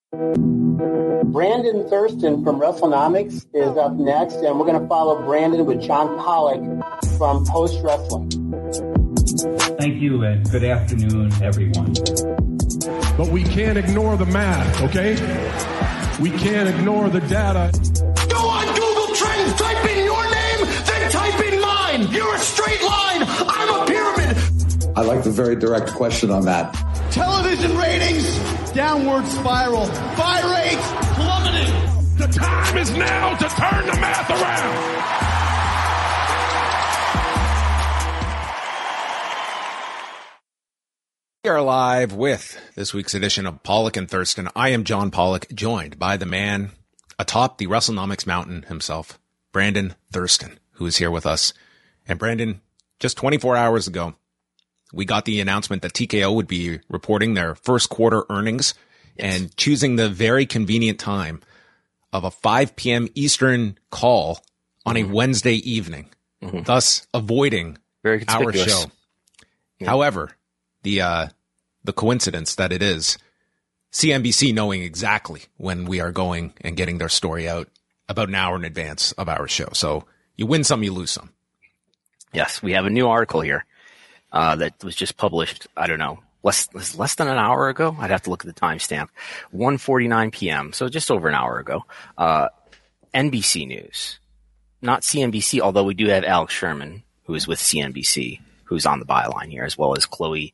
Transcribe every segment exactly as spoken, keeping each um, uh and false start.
Brandon Thurston from WrestleNomics is up next, and we're going to follow Brandon with John Pollock from Post Wrestling. Thank you, and good afternoon, everyone. But we can't ignore the math, okay? We can't ignore the data. Go on Google Trends, type in your name, then type in mine. You're a straight line. I'm a pyramid. I like the very direct question on that. Television ratings, downward spiral. Buy rates, plummeting. The time is now to turn the math around. We are live with this week's edition of Pollock and Thurston. I am John Pollock, joined by the man atop the WrestleNomics mountain himself, Brandon Thurston, who is here with us. And Brandon, just twenty-four hours ago, we got the announcement that T K O would be reporting their first quarter earnings yes. and choosing the very convenient time of a five p.m. Eastern call on mm-hmm. a Wednesday evening, mm-hmm. thus avoiding very our show. Yeah. However, the uh, the coincidence that it is C N B C knowing exactly when we are going and getting their story out about an hour in advance of our show. So you win some, you lose some. Yes, we have a new article here uh, that was just published, I don't know, less less than an hour ago. I'd have to look at the timestamp. one forty-nine p.m., so just over an hour ago. Uh, N B C News, not C N B C, although we do have Alex Sherman, who is with C N B C, who's on the byline here, as well as Chloe.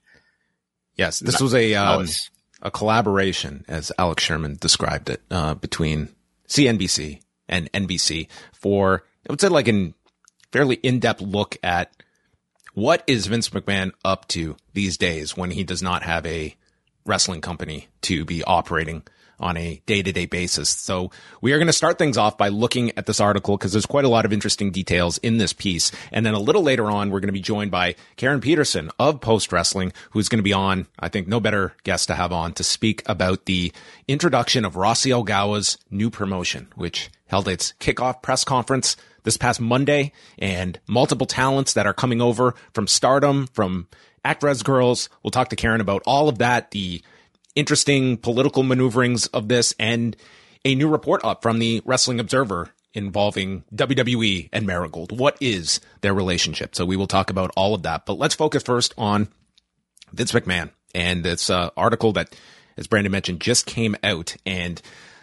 Yes, this was a um, a collaboration, as Alex Sherman described it, uh, between C N B C and N B C for, I would say, like a fairly in-depth look at what is Vince McMahon up to these days when he does not have a wrestling company to be operating on a day-to-day basis. So we are going to start things off by looking at this article because there's quite a lot of interesting details in this piece. And then a little later on, we're going to be joined by Karen Peterson of Post Wrestling, who's going to be on, I think no better guest to have on to speak about the introduction of Rossy Ogawa's new promotion, which held its kickoff press conference this past Monday, and multiple talents that are coming over from Stardom, from Actres Girls. We'll talk to Karen about all of that, the interesting political maneuverings of this, and a new report up from the Wrestling Observer involving W W E and Marigold. What is their relationship? So we will talk about all of that. But let's focus first on Vince McMahon and this uh, article that, as Brandon mentioned, just came out. And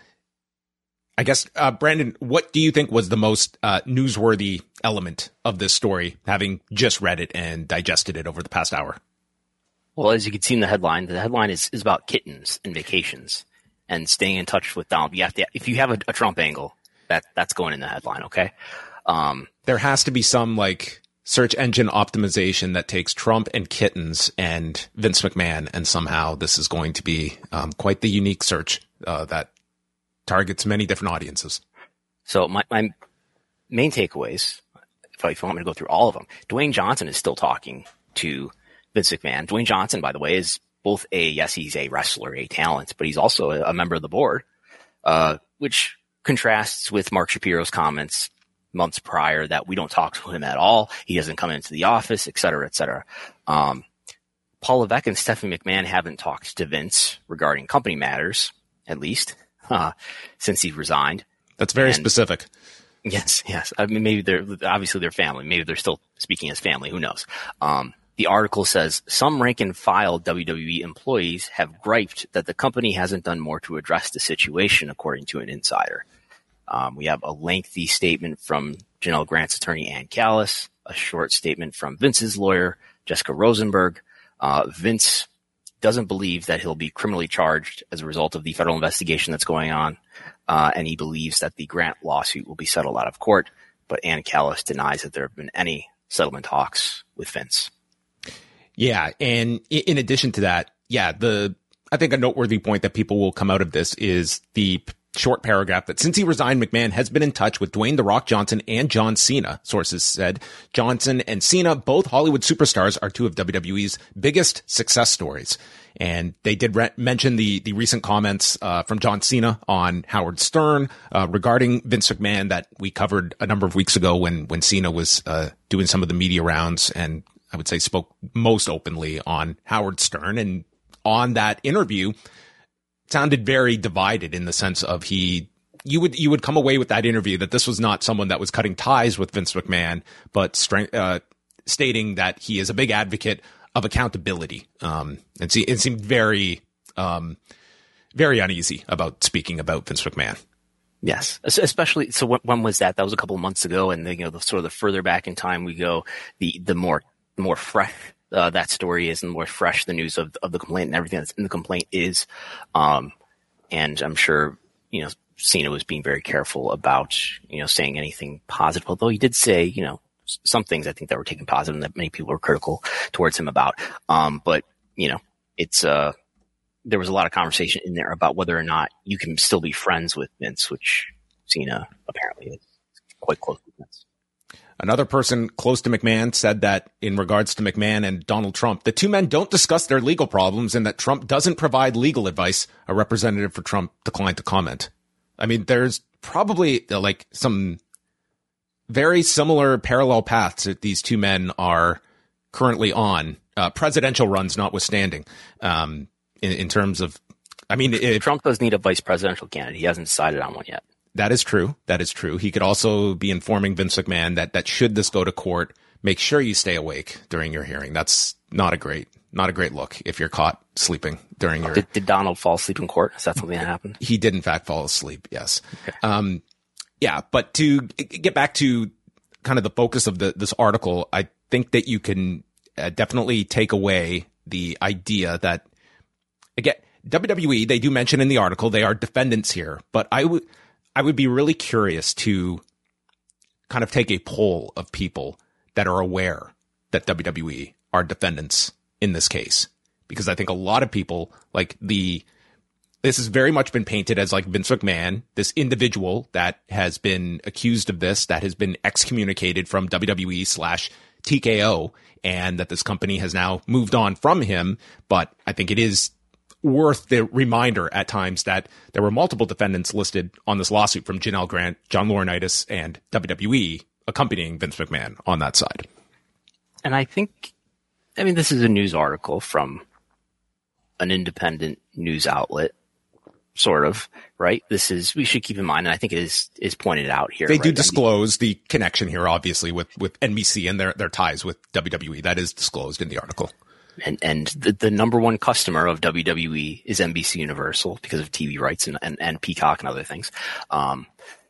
I guess, uh, Brandon, what do you think was the most uh, newsworthy element of this story, having just read it and digested it over the past hour? Well, as you can see in the headline, the headline is, is about kittens and vacations and staying in touch with Donald. You have to, if you have a, a Trump angle, that that's going in the headline. Okay. Um, there has to be some like search engine optimization that takes Trump and kittens and Vince McMahon, and somehow this is going to be um, quite the unique search uh, that targets many different audiences. So my, my main takeaways, if, if you want me to go through all of them, Dwayne Johnson is still talking to Vince McMahon. Dwayne Johnson, by the way, is both a, yes, he's a wrestler, a talent, but he's also a, a member of the board, uh, which contrasts with Mark Shapiro's comments months prior that we don't talk to him at all. He doesn't come into the office, et cetera, et cetera. Um, Paul Levesque and Stephanie McMahon haven't talked to Vince regarding company matters, at least, uh, since he resigned. That's very and, specific. Yes, yes. I mean, maybe they're, obviously they're family. Maybe they're still speaking as family. Who knows? Um, The article says some rank and file W W E employees have griped that the company hasn't done more to address the situation, according to an insider. Um, we have a lengthy statement from Janelle Grant's attorney, Ann Callis, a short statement from Vince's lawyer, Jessica Rosenberg. Uh, Vince doesn't believe that he'll be criminally charged as a result of the federal investigation that's going on, uh, and he believes that the Grant lawsuit will be settled out of court. But Ann Callis denies that there have been any settlement talks with Vince. Yeah. And in addition to that, yeah, the, I think a noteworthy point that people will come out of this is the p- short paragraph that since he resigned, McMahon has been in touch with Dwayne The Rock Johnson and John Cena. Sources said Johnson and Cena, both Hollywood superstars, are two of W W E's biggest success stories. And they did re- mention the, the recent comments, uh, from John Cena on Howard Stern, uh, regarding Vince McMahon that we covered a number of weeks ago when, when Cena was, uh, doing some of the media rounds, and I would say spoke most openly on Howard Stern. And on that interview, sounded very divided in the sense of he, you would, you would come away with that interview that this was not someone that was cutting ties with Vince McMahon, but strength, uh, stating that he is a big advocate of accountability. Um, and see, it seemed very, um, very uneasy about speaking about Vince McMahon. Yes, especially. So when, when was that? That was a couple of months ago. And the, you know, the sort of the further back in time we go, the, the more, more fresh, uh, that story is, and the more fresh the news of, of the complaint and everything that's in the complaint is. Um, and I'm sure, you know, Cena was being very careful about, you know, saying anything positive, although he did say, you know, some things I think that were taken positive and that many people were critical towards him about. Um, but, you know, it's, uh, there was a lot of conversation in there about whether or not you can still be friends with Vince, which Cena apparently is quite close with Vince. Another person close to McMahon said that in regards to McMahon and Donald Trump, the two men don't discuss their legal problems and that Trump doesn't provide legal advice. A representative for Trump declined to comment. I mean, there's probably like some very similar parallel paths that these two men are currently on, uh, presidential runs notwithstanding. Um, In, in terms of, I mean, if, Trump does need a vice presidential candidate. He hasn't decided on one yet. That is true. That is true. He could also be informing Vince McMahon that, that should this go to court, make sure you stay awake during your hearing. That's not a great, not a great look if you're caught sleeping during your. Did, did Donald fall asleep in court? Is that something that happened? He did in fact fall asleep. Yes. Okay. Um, yeah, but to get back to kind of the focus of the, this article, I think that you can uh, definitely take away the idea that, again, W W E, they do mention in the article, they are defendants here, but I would, I would be really curious to kind of take a poll of people that are aware that W W E are defendants in this case, because I think a lot of people like the, this has very much been painted as like Vince McMahon, this individual that has been accused of this, that has been excommunicated from W W E slash T K O, and that this company has now moved on from him. But I think it is worth the reminder at times that there were multiple defendants listed on this lawsuit, from Janelle Grant, John Laurinaitis, and W W E accompanying Vince McMahon on that side. And I think, I mean, this is a news article from an independent news outlet, sort of, right? This is, we should keep in mind, and I think it is, is pointed out here. They right? do disclose the connection here, obviously, with, with N B C and their, their ties with W W E. That is disclosed in the article. And, and the, the number one customer of W W E is N B C Universal because of T V rights and, and, and Peacock and other things. Um,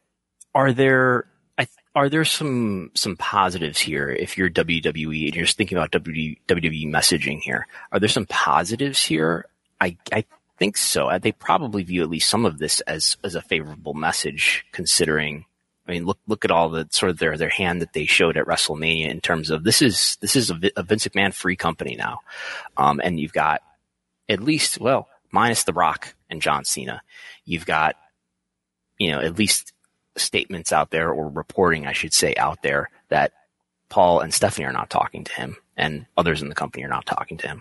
are there, I, are there some, some positives here if you're W W E and you're just thinking about W W E messaging here? Are there some positives here? I, I think so. They probably view at least some of this as, as a favorable message, considering, I mean, look, look at all the sort of their, their hand that they showed at WrestleMania in terms of this is, this is a, a Vince McMahon free company now. Um, and you've got at least, well, minus The Rock and John Cena, you've got, you know, at least statements out there, or reporting, I should say, out there that Paul and Stephanie are not talking to him and others in the company are not talking to him.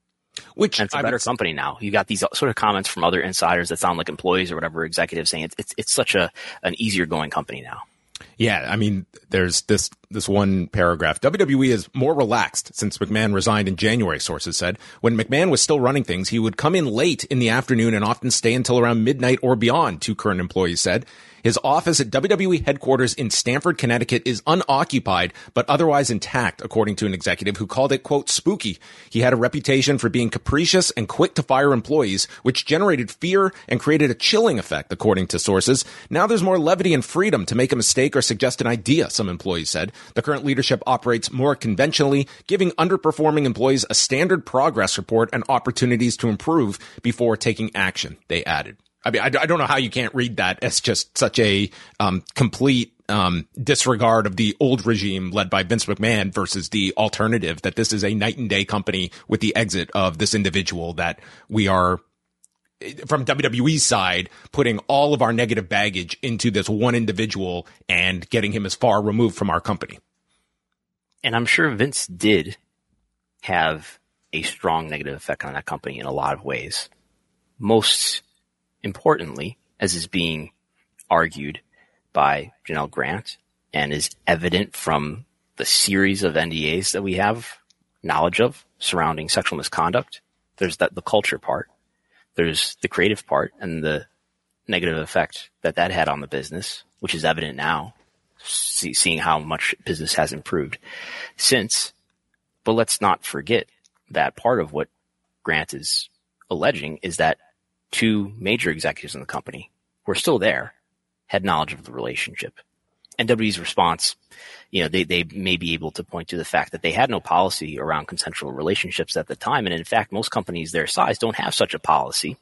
Which and it's a better company now. You got these sort of comments from other insiders that sound like employees or whatever, executives saying it's it's, it's such a an easier going company now. Yeah, I mean, there's this this one paragraph. W W E is more relaxed since McMahon resigned in January, sources said. When McMahon was still running things, he would come in late in the afternoon and often stay until around midnight or beyond, two current employees said. His office at W W E headquarters in Stamford, Connecticut is unoccupied, but otherwise intact, according to an executive who called it, quote, spooky. He had a reputation for being capricious and quick to fire employees, which generated fear and created a chilling effect, according to sources. Now there's more levity and freedom to make a mistake or suggest an idea, some employees said. The current leadership operates more conventionally, giving underperforming employees a standard progress report and opportunities to improve before taking action, they added. I mean, I, I don't know how you can't read that as just such a um, complete um, disregard of the old regime led by Vince McMahon versus the alternative, that this is a night and day company with the exit of this individual, that we are, from W W E's side, putting all of our negative baggage into this one individual and getting him as far removed from our company. And I'm sure Vince did have a strong negative effect on that company in a lot of ways. Most importantly, as is being argued by Janelle Grant and is evident from the series of N D As that we have knowledge of surrounding sexual misconduct, there's that the culture part. there's the creative part and the negative effect that that had on the business, which is evident now, see, seeing how much business has improved since. But let's not forget that part of what Grant is alleging is that two major executives in the company who are still there had knowledge of the relationship. And W W E's response, you know, they, they may be able to point to the fact that they had no policy around consensual relationships at the time. And in fact, most companies their size don't have such a policy.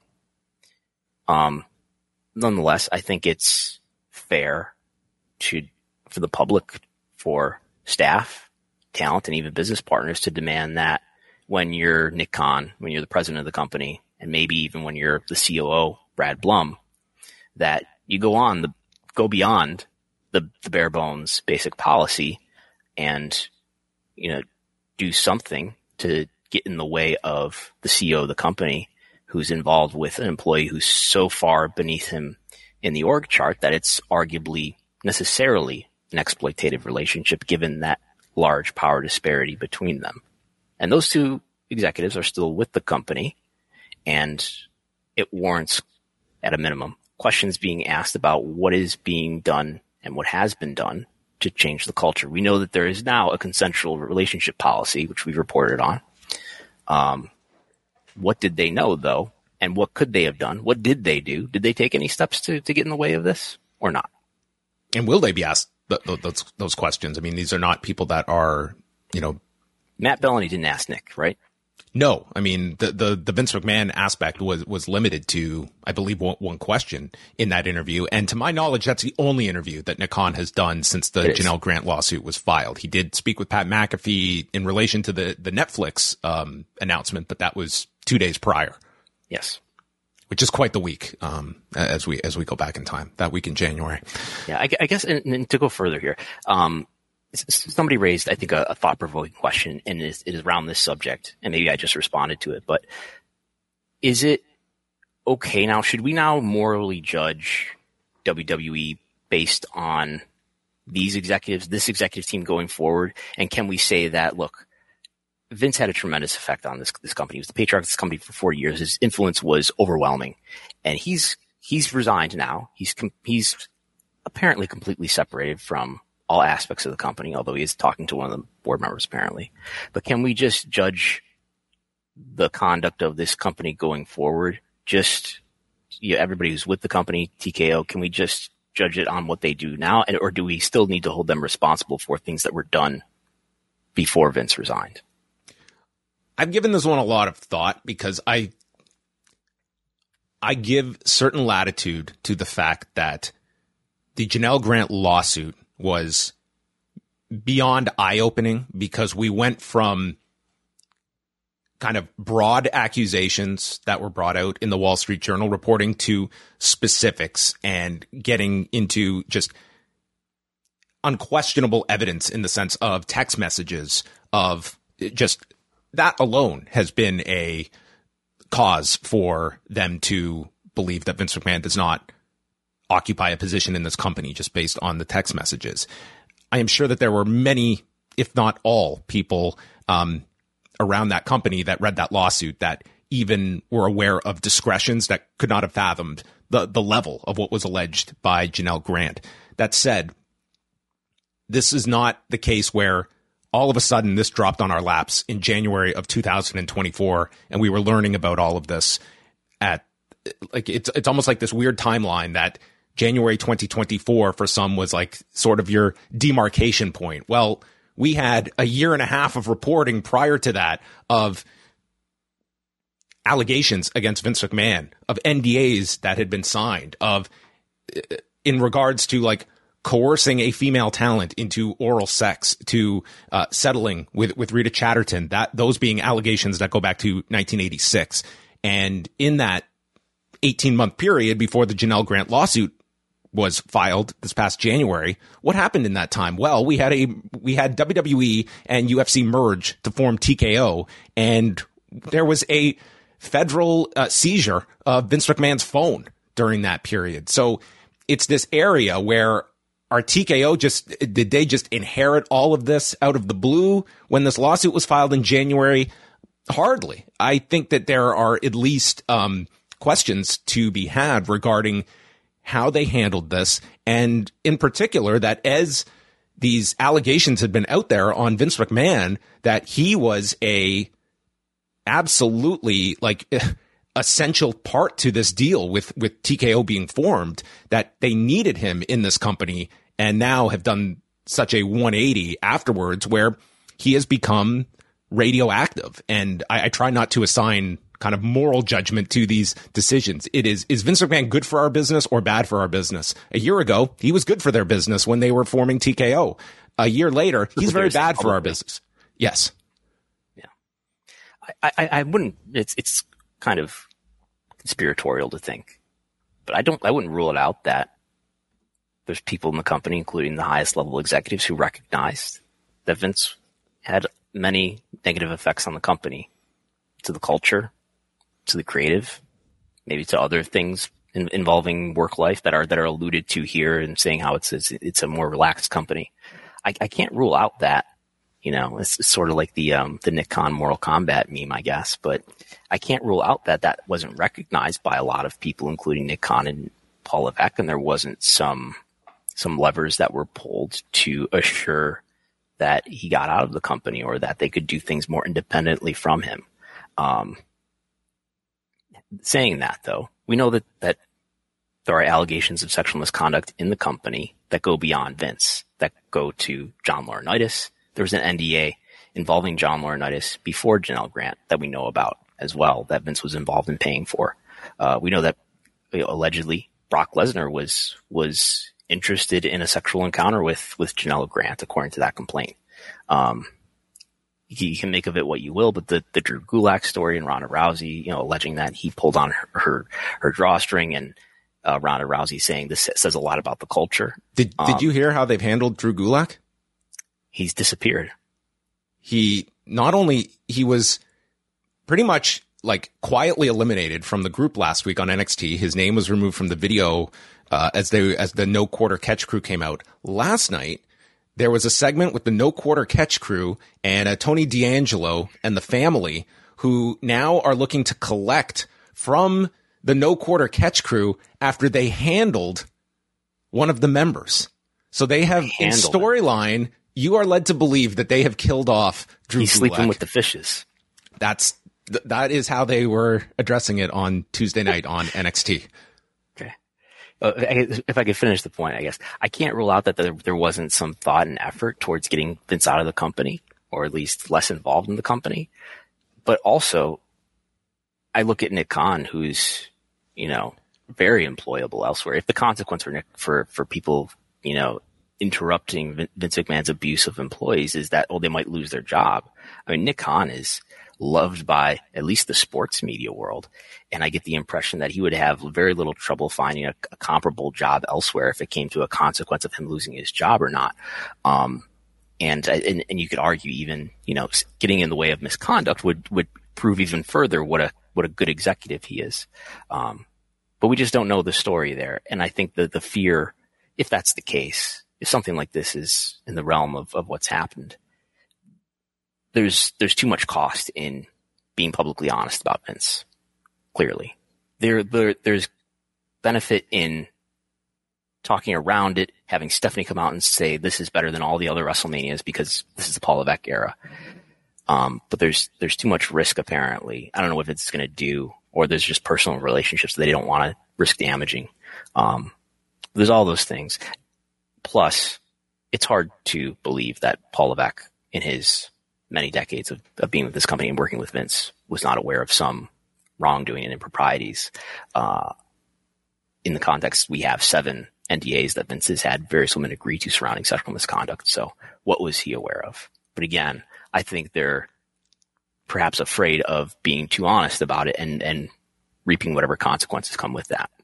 Um, nonetheless, I think it's fair to, for the public, for staff, talent, and even business partners to demand that when you're Nick Khan, when you're the president of the company, and maybe even when you're the C O O, Brad Blum, that you go on the, go beyond the, the bare bones basic policy and, you know, do something to get in the way of the C E O of the company who's involved with an employee who's so far beneath him in the org chart that it's arguably necessarily an exploitative relationship given that large power disparity between them. And those two executives are still with the company, and it warrants, at a minimum, questions being asked about what is being done and what has been done to change the culture. We know that there is now a consensual relationship policy, which we've reported on. Um, what did they know, though? And what could they have done? What did they do? Did they take any steps to, to get in the way of this or not? And will they be asked th- th- those, those questions? I mean, these are not people that are, you know. Matt Bellany didn't ask Nick, right? No, I mean, the, the, the Vince McMahon aspect was, was limited to, I believe, one, one question in that interview. And to my knowledge, that's the only interview that Nick Khan has done since the Janelle Grant lawsuit was filed. He did speak with Pat McAfee in relation to the, the Netflix um, announcement, but that was two days prior. Yes. Which is quite the week, um, as we, as we go back in time, that week in January. Yeah, I, I guess, and, and to go further here, um, somebody raised, I think, a, a thought-provoking question, and it is, it is around this subject, and maybe I just responded to it, but is it okay now? Should we now morally judge W W E based on these executives, this executive team going forward? And can we say that, look, Vince had a tremendous effect on this, this company. He was the patriarch of this company for four years. His influence was overwhelming, and he's, he's resigned now. He's, com- he's apparently completely separated from all aspects of the company, although he is talking to one of the board members apparently. But can we just judge the conduct of this company going forward? Just, you know, everybody who's with the company, T K O, can we just judge it on what they do now? And, or do we still need to hold them responsible for things that were done before Vince resigned? I've given this one a lot of thought because I, I give certain latitude to the fact that the Janelle Grant lawsuit was beyond eye-opening because we went from kind of broad accusations that were brought out in the Wall Street Journal reporting to specifics and getting into just unquestionable evidence in the sense of text messages of just that alone has been a cause for them to believe that Vince McMahon does not occupy a position in this company just based on the text messages. I am sure that there were many, if not all, people um, around that company that read that lawsuit that even were aware of discretions that could not have fathomed the, the level of what was alleged by Janelle Grant. That said, this is not the case where all of a sudden this dropped on our laps in January of two thousand twenty-four and we were learning about all of this at like it's it's almost like this weird timeline that January twenty twenty-four for some was like sort of your demarcation point. Well, we had a year and a half of reporting prior to that of allegations against Vince McMahon, of N D As that had been signed, of in regards to like coercing a female talent into oral sex, to uh, settling with, with Rita Chatterton, that those being allegations that go back to nineteen eighty-six. And in that eighteen month period before the Janelle Grant lawsuit was filed this past January, what happened in that time? Well, we had a, we had W W E and U F C merge to form T K O, and there was a federal uh, seizure of Vince McMahon's phone during that period. So it's this area where our T K O just, did they just inherit all of this out of the blue when this lawsuit was filed in January? Hardly. I think that there are at least, um, questions to be had regarding how they handled this. And in particular, that as these allegations had been out there on Vince McMahon, that he was a absolutely like essential part to this deal with, with T K O being formed, that they needed him in this company, and now have done such a one eighty afterwards where he has become radioactive. And I, I try not to assign kind of moral judgment to these decisions. It is, is Vince McMahon good for our business or bad for our business? A year ago, he was good for their business when they were forming T K O. A year later, he's very bad for our business. Yes. Yeah. I, I, I wouldn't, it's, it's kind of conspiratorial to think, but I don't, I wouldn't rule it out that there's people in the company, including the highest level executives, who recognized that Vince had many negative effects on the company, to the culture, to the creative, maybe to other things in, involving work life that are that are alluded to here, and saying how it's it's, it's a more relaxed company. I, I can't rule out that, you know, it's, it's sort of like the um, the Nick Khan Mortal Kombat meme, I guess. But I can't rule out that that wasn't recognized by a lot of people, including Nick Khan and Paul Levesque, and there wasn't some some levers that were pulled to assure that he got out of the company, or that they could do things more independently from him. Um, saying that, though, we know that, that there are allegations of sexual misconduct in the company that go beyond Vince, that go to John Laurinaitis. There was an N D A involving John Laurinaitis before Janelle Grant that we know about as well, that Vince was involved in paying for. Uh, we know that, you know, allegedly Brock Lesnar was was interested in a sexual encounter with with Janelle Grant, according to that complaint. Um, You can make of it what you will, but the, the Drew Gulak story and Ronda Rousey, you know, alleging that he pulled on her, her, her drawstring, and uh, Ronda Rousey saying this says a lot about the culture. Did um, Did you hear how they've handled Drew Gulak? He's disappeared. He not only, he was pretty much like quietly eliminated from the group last week on N X T. His name was removed from the video uh, as they as the No Quarter Catch crew came out last night. There was a segment with the No Quarter Catch crew and uh, Tony D'Angelo and the family, who now are looking to collect from the No Quarter Catch crew after they handled one of the members. So they have, in storyline, you are led to believe that they have killed off Drew He's Gulak. Sleeping with the fishes. That's th- that is how they were addressing it on Tuesday night on N X T. Okay. Uh, if I could finish the point, I guess I can't rule out that there, there wasn't some thought and effort towards getting Vince out of the company, or at least less involved in the company. But also, I look at Nick Khan, who's, you know, very employable elsewhere. If the consequence for Nick, for, for people, you know, interrupting Vince McMahon's abuse of employees is that, oh, they might lose their job. I mean, Nick Khan is loved by at least the sports media world. And I get the impression that he would have very little trouble finding a, a comparable job elsewhere if it came to a consequence of him losing his job or not. Um, and, and, and you could argue even, you know, getting in the way of misconduct would, would prove even further what a, what a good executive he is. Um, but we just don't know the story there. And I think that the fear, if that's the case, if something like this is in the realm of, of what's happened, there's, there's too much cost in being publicly honest about Vince. Clearly, there, there, there's benefit in talking around it, having Stephanie come out and say, this is better than all the other WrestleManias because this is the Paul Levesque era. Um, but there's, there's too much risk apparently. I don't know what it's going to do, or there's just personal relationships that they don't want to risk damaging. Um, there's all those things. Plus, it's hard to believe that Paul Levesque, in his many decades of, of being with this company and working with Vince, was not aware of some wrongdoing and improprieties. Uh, in the context, we have seven N D As that Vince has had various women agree to surrounding sexual misconduct. So what was he aware of? But again, I think they're perhaps afraid of being too honest about it and, and reaping whatever consequences come with that.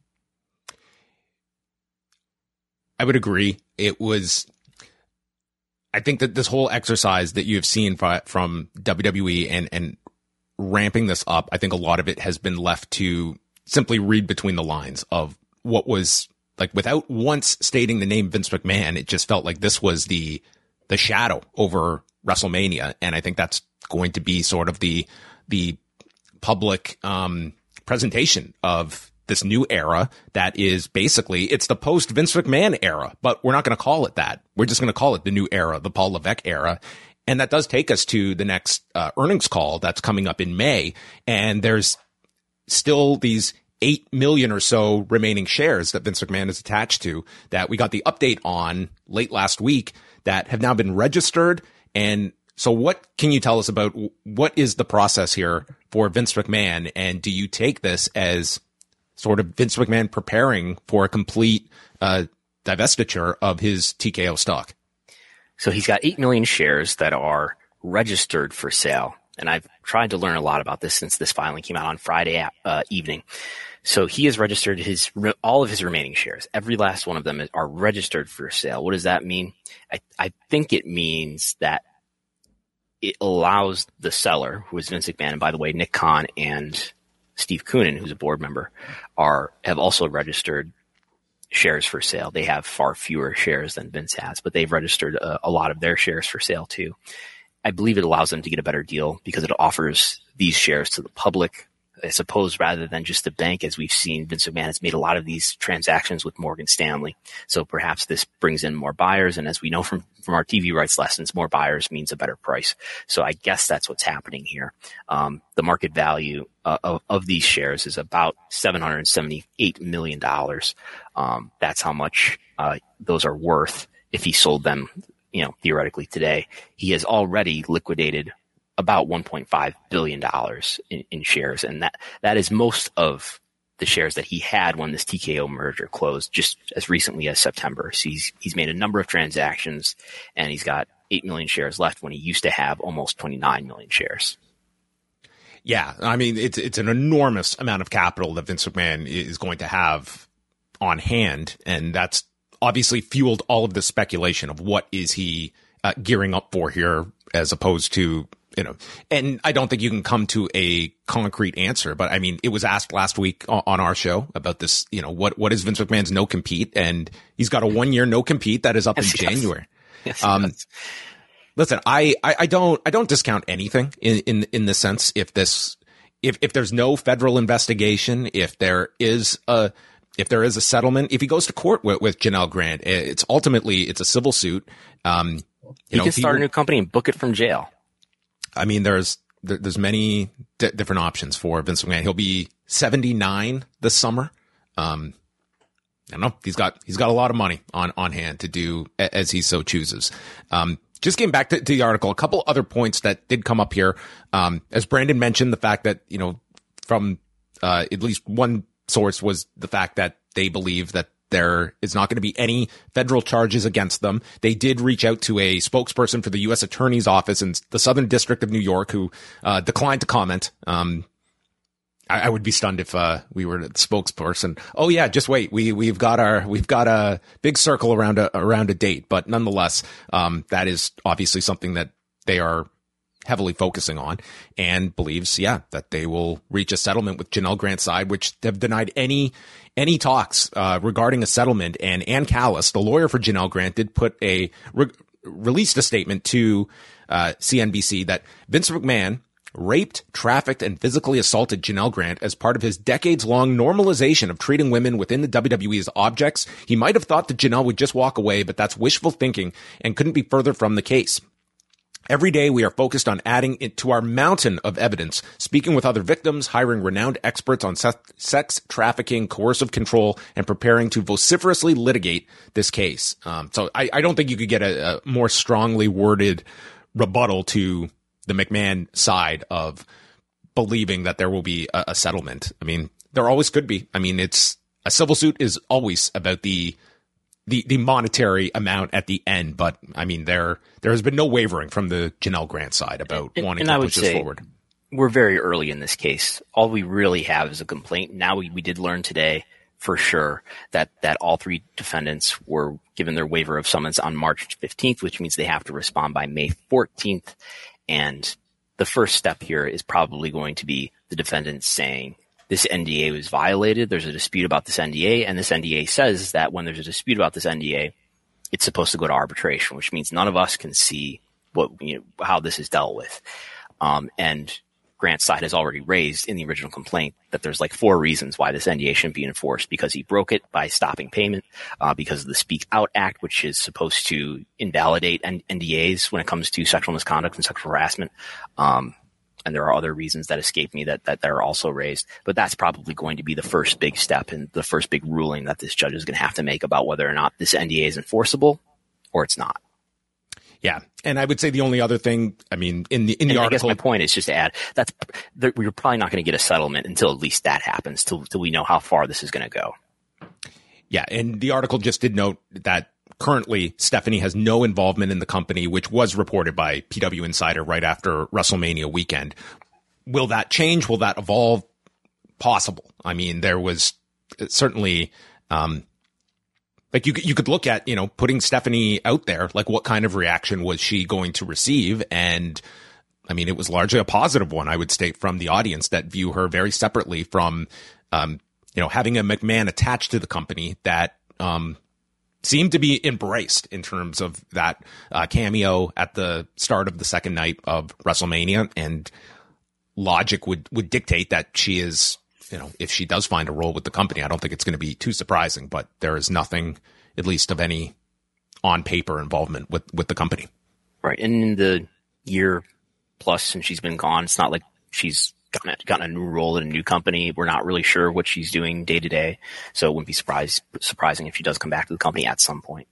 I would agree. It was, I think that this whole exercise that you have seen from W W E and, and ramping this up, I think a lot of it has been left to simply read between the lines of what was, like, without once stating the name Vince McMahon, it just felt like this was the, the shadow over WrestleMania. And I think that's going to be sort of the, the public, um, presentation of this new era that is basically, it's the post Vince McMahon era, but we're not going to call it that. We're just going to call it the new era, the Paul Levesque era. And that does take us to the next uh, earnings call that's coming up in May. And there's still these eight million or so remaining shares that Vince McMahon is attached to that we got the update on late last week that have now been registered. And so what can you tell us about what is the process here for Vince McMahon? And do you take this as sort of Vince McMahon preparing for a complete uh, divestiture of his T K O stock? So he's got eight million shares that are registered for sale. And I've tried to learn a lot about this since this filing came out on Friday uh, evening. So he has registered his all of his remaining shares. Every last one of them are registered for sale. What does that mean? I, I think it means that it allows the seller, who is Vince McMahon, and by the way, Nick Khan and Steve Koonin, who's a board member, are have also registered shares for sale. They have far fewer shares than Vince has, but they've registered a, a lot of their shares for sale too. I believe it allows them to get a better deal because it offers these shares to the public, I suppose, rather than just the bank. As we've seen, Vince McMahon has made a lot of these transactions with Morgan Stanley. So perhaps this brings in more buyers. And as we know from, from our T V rights lessons, more buyers means a better price. So I guess that's what's happening here. Um, the market value uh, of, of these shares is about seven hundred seventy-eight million dollars. Um, that's how much uh, those are worth if he sold them, you know, theoretically today. He has already liquidated about one point five billion dollars in, in shares. And that, that is most of the shares that he had when this T K O merger closed just as recently as September. So he's, he's made a number of transactions and he's got eight million shares left when he used to have almost twenty-nine million shares. Yeah. I mean, it's, it's an enormous amount of capital that Vince McMahon is going to have on hand. And that's obviously fueled all of the speculation of what is he uh, gearing up for here, as opposed to, you know, and I don't think you can come to a concrete answer, but I mean, it was asked last week on our show about this, you know, what, what is Vince McMahon's no compete? And he's got a one year no compete that is up yes, in yes. January. Yes, um, listen, I, I, I don't, I don't discount anything in, in, in the sense if this, if, if there's no federal investigation, if there is a, if there is a settlement, if he goes to court with, with Janelle Grant, it's ultimately, it's a civil suit. Um, you he know, can start he, a new company and book it from jail. I mean, there's there, there's many d- different options for Vince McMahon. He'll be seventy-nine this summer. Um, I don't know. He's got he's got a lot of money on, on hand to do a, as he so chooses. Um, just getting back to, to the article, a couple other points that did come up here. Um, as Brandon mentioned, the fact that, you know, from uh, at least one source was the fact that they believe that there is not going to be any federal charges against them. They did reach out to a spokesperson for the U S Attorney's Office in the Southern District of New York who uh, declined to comment. Um, I, I would be stunned if uh, we were the spokesperson. Oh yeah, just wait. We we've got our we've got a big circle around a around a date, but nonetheless, um, that is obviously something that they are heavily focusing on, and believes, yeah, that they will reach a settlement with Janelle Grant's side, which have denied any any talks uh, regarding a settlement. And Ann Callis, the lawyer for Janelle Grant, did put a re- released a statement to uh, C N B C that Vince McMahon raped, trafficked, and physically assaulted Janelle Grant as part of his decades-long normalization of treating women within the W W E as objects. He might have thought that Janelle would just walk away, but that's wishful thinking and couldn't be further from the case. Every day we are focused on adding it to our mountain of evidence, speaking with other victims, hiring renowned experts on se- sex trafficking, coercive control, and preparing to vociferously litigate this case. Um, so I, I don't think you could get a, a more strongly worded rebuttal to the McMahon side of believing that there will be a, a settlement. I mean, there always could be. I mean, it's a civil suit is always about the The, the monetary amount at the end, but I mean, there there has been no wavering from the Janelle Grant side about and, wanting and to I push would this say forward. We're very early in this case. All we really have is a complaint. Now we, we did learn today for sure that, that all three defendants were given their waiver of summons on March fifteenth, which means they have to respond by May fourteenth. And the first step here is probably going to be the defendants saying, this N D A was violated. There's a dispute about this N D A, and this N D A says that when there's a dispute about this N D A, it's supposed to go to arbitration, which means none of us can see what, you know, how this is dealt with. Um, and Grant's side has already raised in the original complaint that there's like four reasons why this N D A shouldn't be enforced: because he broke it by stopping payment, uh, because of the Speak Out Act, which is supposed to invalidate N D As when it comes to sexual misconduct and sexual harassment. Um, and there are other reasons that escape me that, that, that are also raised. But that's probably going to be the first big step and the first big ruling that this judge is going to have to make about whether or not this N D A is enforceable or it's not. Yeah. And I would say the only other thing, I mean, in the, in the and article, I guess my point is just to add that's, that we're probably not going to get a settlement until at least that happens, till, till we know how far this is going to go. Yeah. And the article just did note that currently Stephanie has no involvement in the company, which was reported by P W Insider right after WrestleMania weekend. Will that change? Will that evolve? Possible. I mean, there was certainly, um, Like you, you could look at, you know, putting Stephanie out there, like what kind of reaction was she going to receive? And I mean, it was largely a positive one, I would state, from the audience that view her very separately from, um, you know, having a McMahon attached to the company that, um, seemed to be embraced in terms of that, uh, cameo at the start of the second night of WrestleMania. And logic would, would dictate that she is, you know, if she does find a role with the company, I don't think it's going to be too surprising, but there is nothing, at least of any on paper involvement with, with the company. Right. And in the year plus since she's been gone, it's not like she's gotten a, gotten a new role in a new company. We're not really sure what she's doing day to day. So it wouldn't be surprised, surprising if she does come back to the company at some point.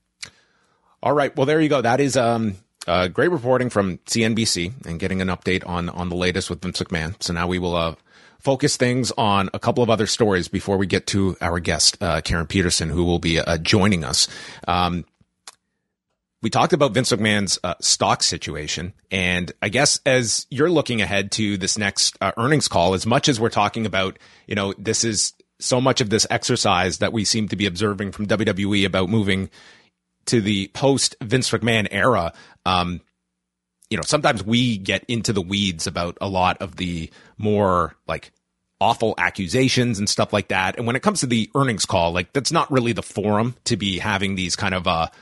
All right. Well, there you go. That is, um, uh, great reporting from C N B C and getting an update on, on the latest with Vince McMahon. So now we will, uh, focus things on a couple of other stories before we get to our guest, uh, Karen Peterson, who will be uh, joining us. Um, we talked about Vince McMahon's uh, stock situation. And I guess as you're looking ahead to this next uh, earnings call, as much as we're talking about, you know, this is so much of this exercise that we seem to be observing from W W E about moving to the post Vince McMahon era. Um, You know, sometimes we get into the weeds about a lot of the more like awful accusations and stuff like that. And when it comes to the earnings call, like that's not really the forum to be having these kind of uh,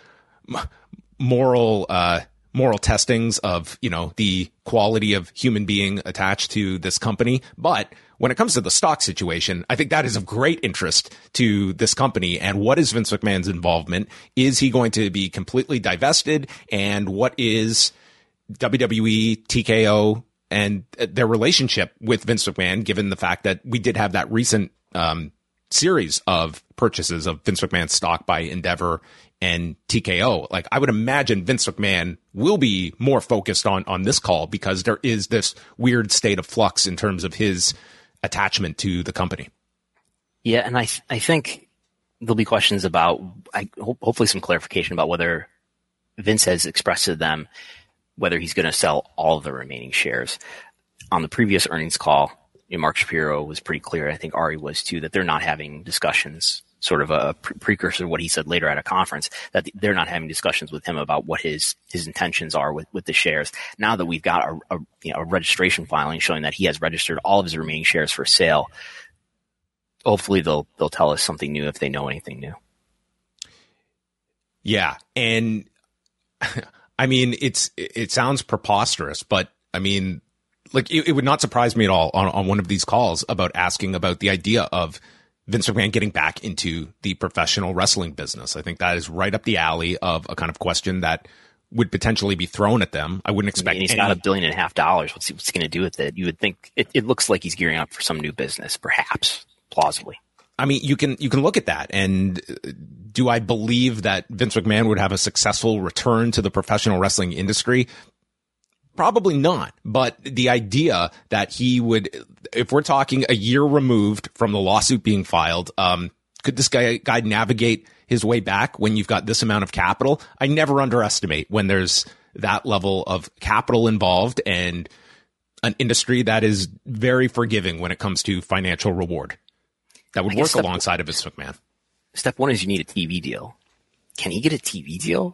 moral uh, moral testings of, you know, the quality of human being attached to this company. But when it comes to the stock situation, I think that is of great interest to this company. And what is Vince McMahon's involvement? Is he going to be completely divested? And what is W W E, T K O, and their relationship with Vince McMahon, given the fact that we did have that recent um, series of purchases of Vince McMahon stock by Endeavor and T K O? Like, I would imagine Vince McMahon will be more focused on, on this call because there is this weird state of flux in terms of his attachment to the company. Yeah, and I th- I think there'll be questions about, I ho- hopefully some clarification about whether Vince has expressed to them whether he's going to sell all of the remaining shares. On the previous earnings call, you know, Mark Shapiro was pretty clear, I think Ari was too, that they're not having discussions, sort of a pre- precursor to what he said later at a conference, that they're not having discussions with him about what his, his intentions are with, with the shares. Now that we've got a, a, you know, a registration filing showing that he has registered all of his remaining shares for sale, hopefully they'll, they'll tell us something new if they know anything new. Yeah. And I mean, it's, it sounds preposterous, but I mean, like it, it would not surprise me at all on, on one of these calls about asking about the idea of Vince McMahon getting back into the professional wrestling business. I think that is right up the alley of a kind of question that would potentially be thrown at them. I wouldn't expect. I mean, he's any- got a billion and a half dollars. What's he, what's he going to do with it? You would think it, it looks like he's gearing up for some new business, perhaps, plausibly. I mean, you can, you can look at that. And do I believe that Vince McMahon would have a successful return to the professional wrestling industry? Probably not. But the idea that he would, if we're talking a year removed from the lawsuit being filed, um, could this guy, guy navigate his way back when you've got this amount of capital? I never underestimate when there's that level of capital involved and an industry that is very forgiving when it comes to financial reward. That would work step, alongside of Vince McMahon. Step one is you need a T V deal. Can he get a T V deal?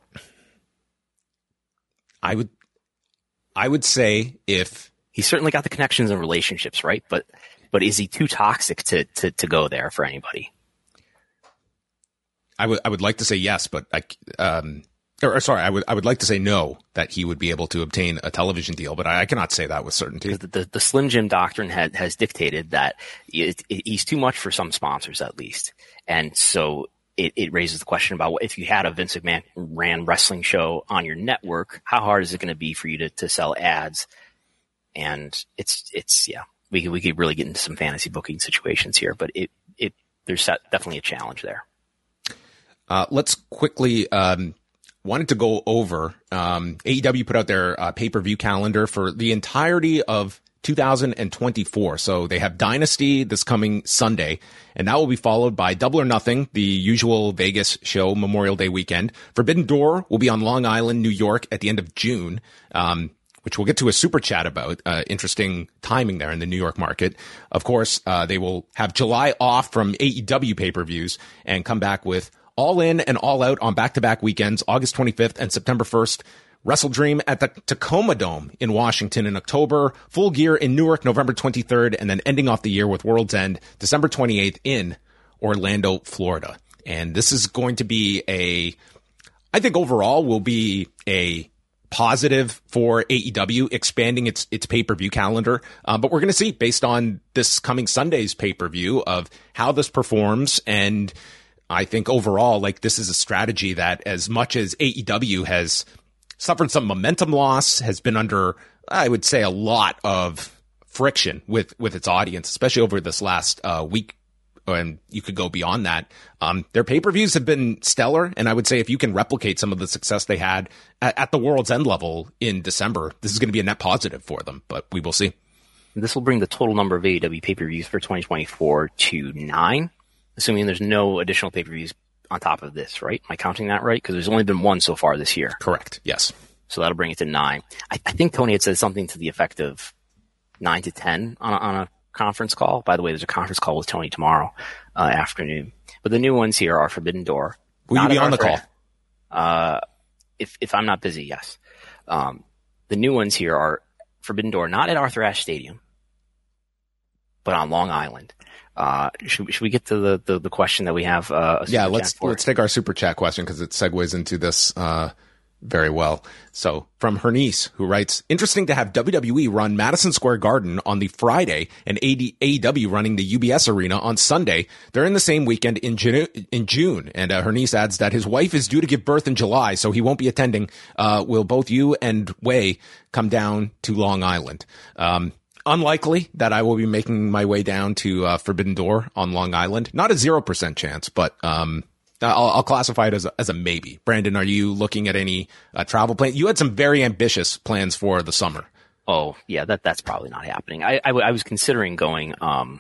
I would, I would say if he's certainly got the connections and relationships, right? But, but is he too toxic to, to, to go there for anybody? I would, I would like to say yes, but I, um, or, or sorry, I would I would like to say no, that he would be able to obtain a television deal, but I, I cannot say that with certainty. The, the, the Slim Jim doctrine had, has dictated that it, it, he's too much for some sponsors, at least, and so it, it raises the question about what, if you had a Vince McMahon ran wrestling show on your network, how hard is it going to be for you to, to sell ads? And it's it's yeah, we could we could really get into some fantasy booking situations here, but it it there's definitely a challenge there. Uh, let's quickly um, wanted to go over um, A E W put out their uh, pay-per-view calendar for the entirety of two thousand twenty-four. So they have Dynasty this coming Sunday, and that will be followed by Double or Nothing, the usual Vegas show, Memorial Day weekend. Forbidden Door will be on Long Island, New York at the end of June. Um, which we'll get to a super chat about. Uh, interesting timing there in the New York market. Of course, uh, they will have July off from A E W pay-per-views and come back with All In and All Out on back-to-back weekends, August twenty-fifth and September first. Wrestle Dream at the Tacoma Dome in Washington in October. Full Gear in Newark, November twenty-third, and then ending off the year with World's End, December twenty-eighth in Orlando, Florida. And this is going to be a, I think overall will be a positive for A E W expanding its its pay-per-view calendar. Uh, but we're going to see based on this coming Sunday's pay-per-view of how this performs. And I think overall, like, this is a strategy that, as much as A E W has suffered some momentum loss, has been under, I would say, a lot of friction with, with its audience, especially over this last uh, week. And you could go beyond that. Um, their pay-per-views have been stellar. And I would say if you can replicate some of the success they had at, at the World's End level in December, this is going to be a net positive for them, but we will see. This will bring the total number of A E W pay-per-views for twenty twenty-four to nine, assuming there's no additional pay-per-views on top of this, right? Am I counting that right? Because there's only been one so far this year. Correct. Yes. So that'll bring it to nine. I, I think Tony had said something to the effect of nine to ten on a, on a conference call. By the way, there's a conference call with Tony tomorrow uh, afternoon. But the new ones here are Forbidden Door. Will you be on the call? Uh, if if I'm not busy, yes. Um, the new ones here are Forbidden Door, not at Arthur Ashe Stadium, but on Long Island. Uh, should, should we get to the, the, the question that we have? Uh, yeah, let's let's take our super chat question because it segues into this uh, very well. So from Hernice, who writes, interesting to have W W E run Madison Square Garden on the Friday and A E W running the U B S Arena on Sunday. They're in the same weekend in June. In June. And uh, Hernice adds that his wife is due to give birth in July, so he won't be attending. Uh, will both you and Wei come down to Long Island? Um, Unlikely that I will be making my way down to uh, Forbidden Door on Long Island. Not a zero percent chance, but um, I'll, I'll classify it as a, as a maybe. Brandon, are you looking at any uh, travel plans? You had some very ambitious plans for the summer. Oh, yeah, that that's probably not happening. I, I, I was considering going um,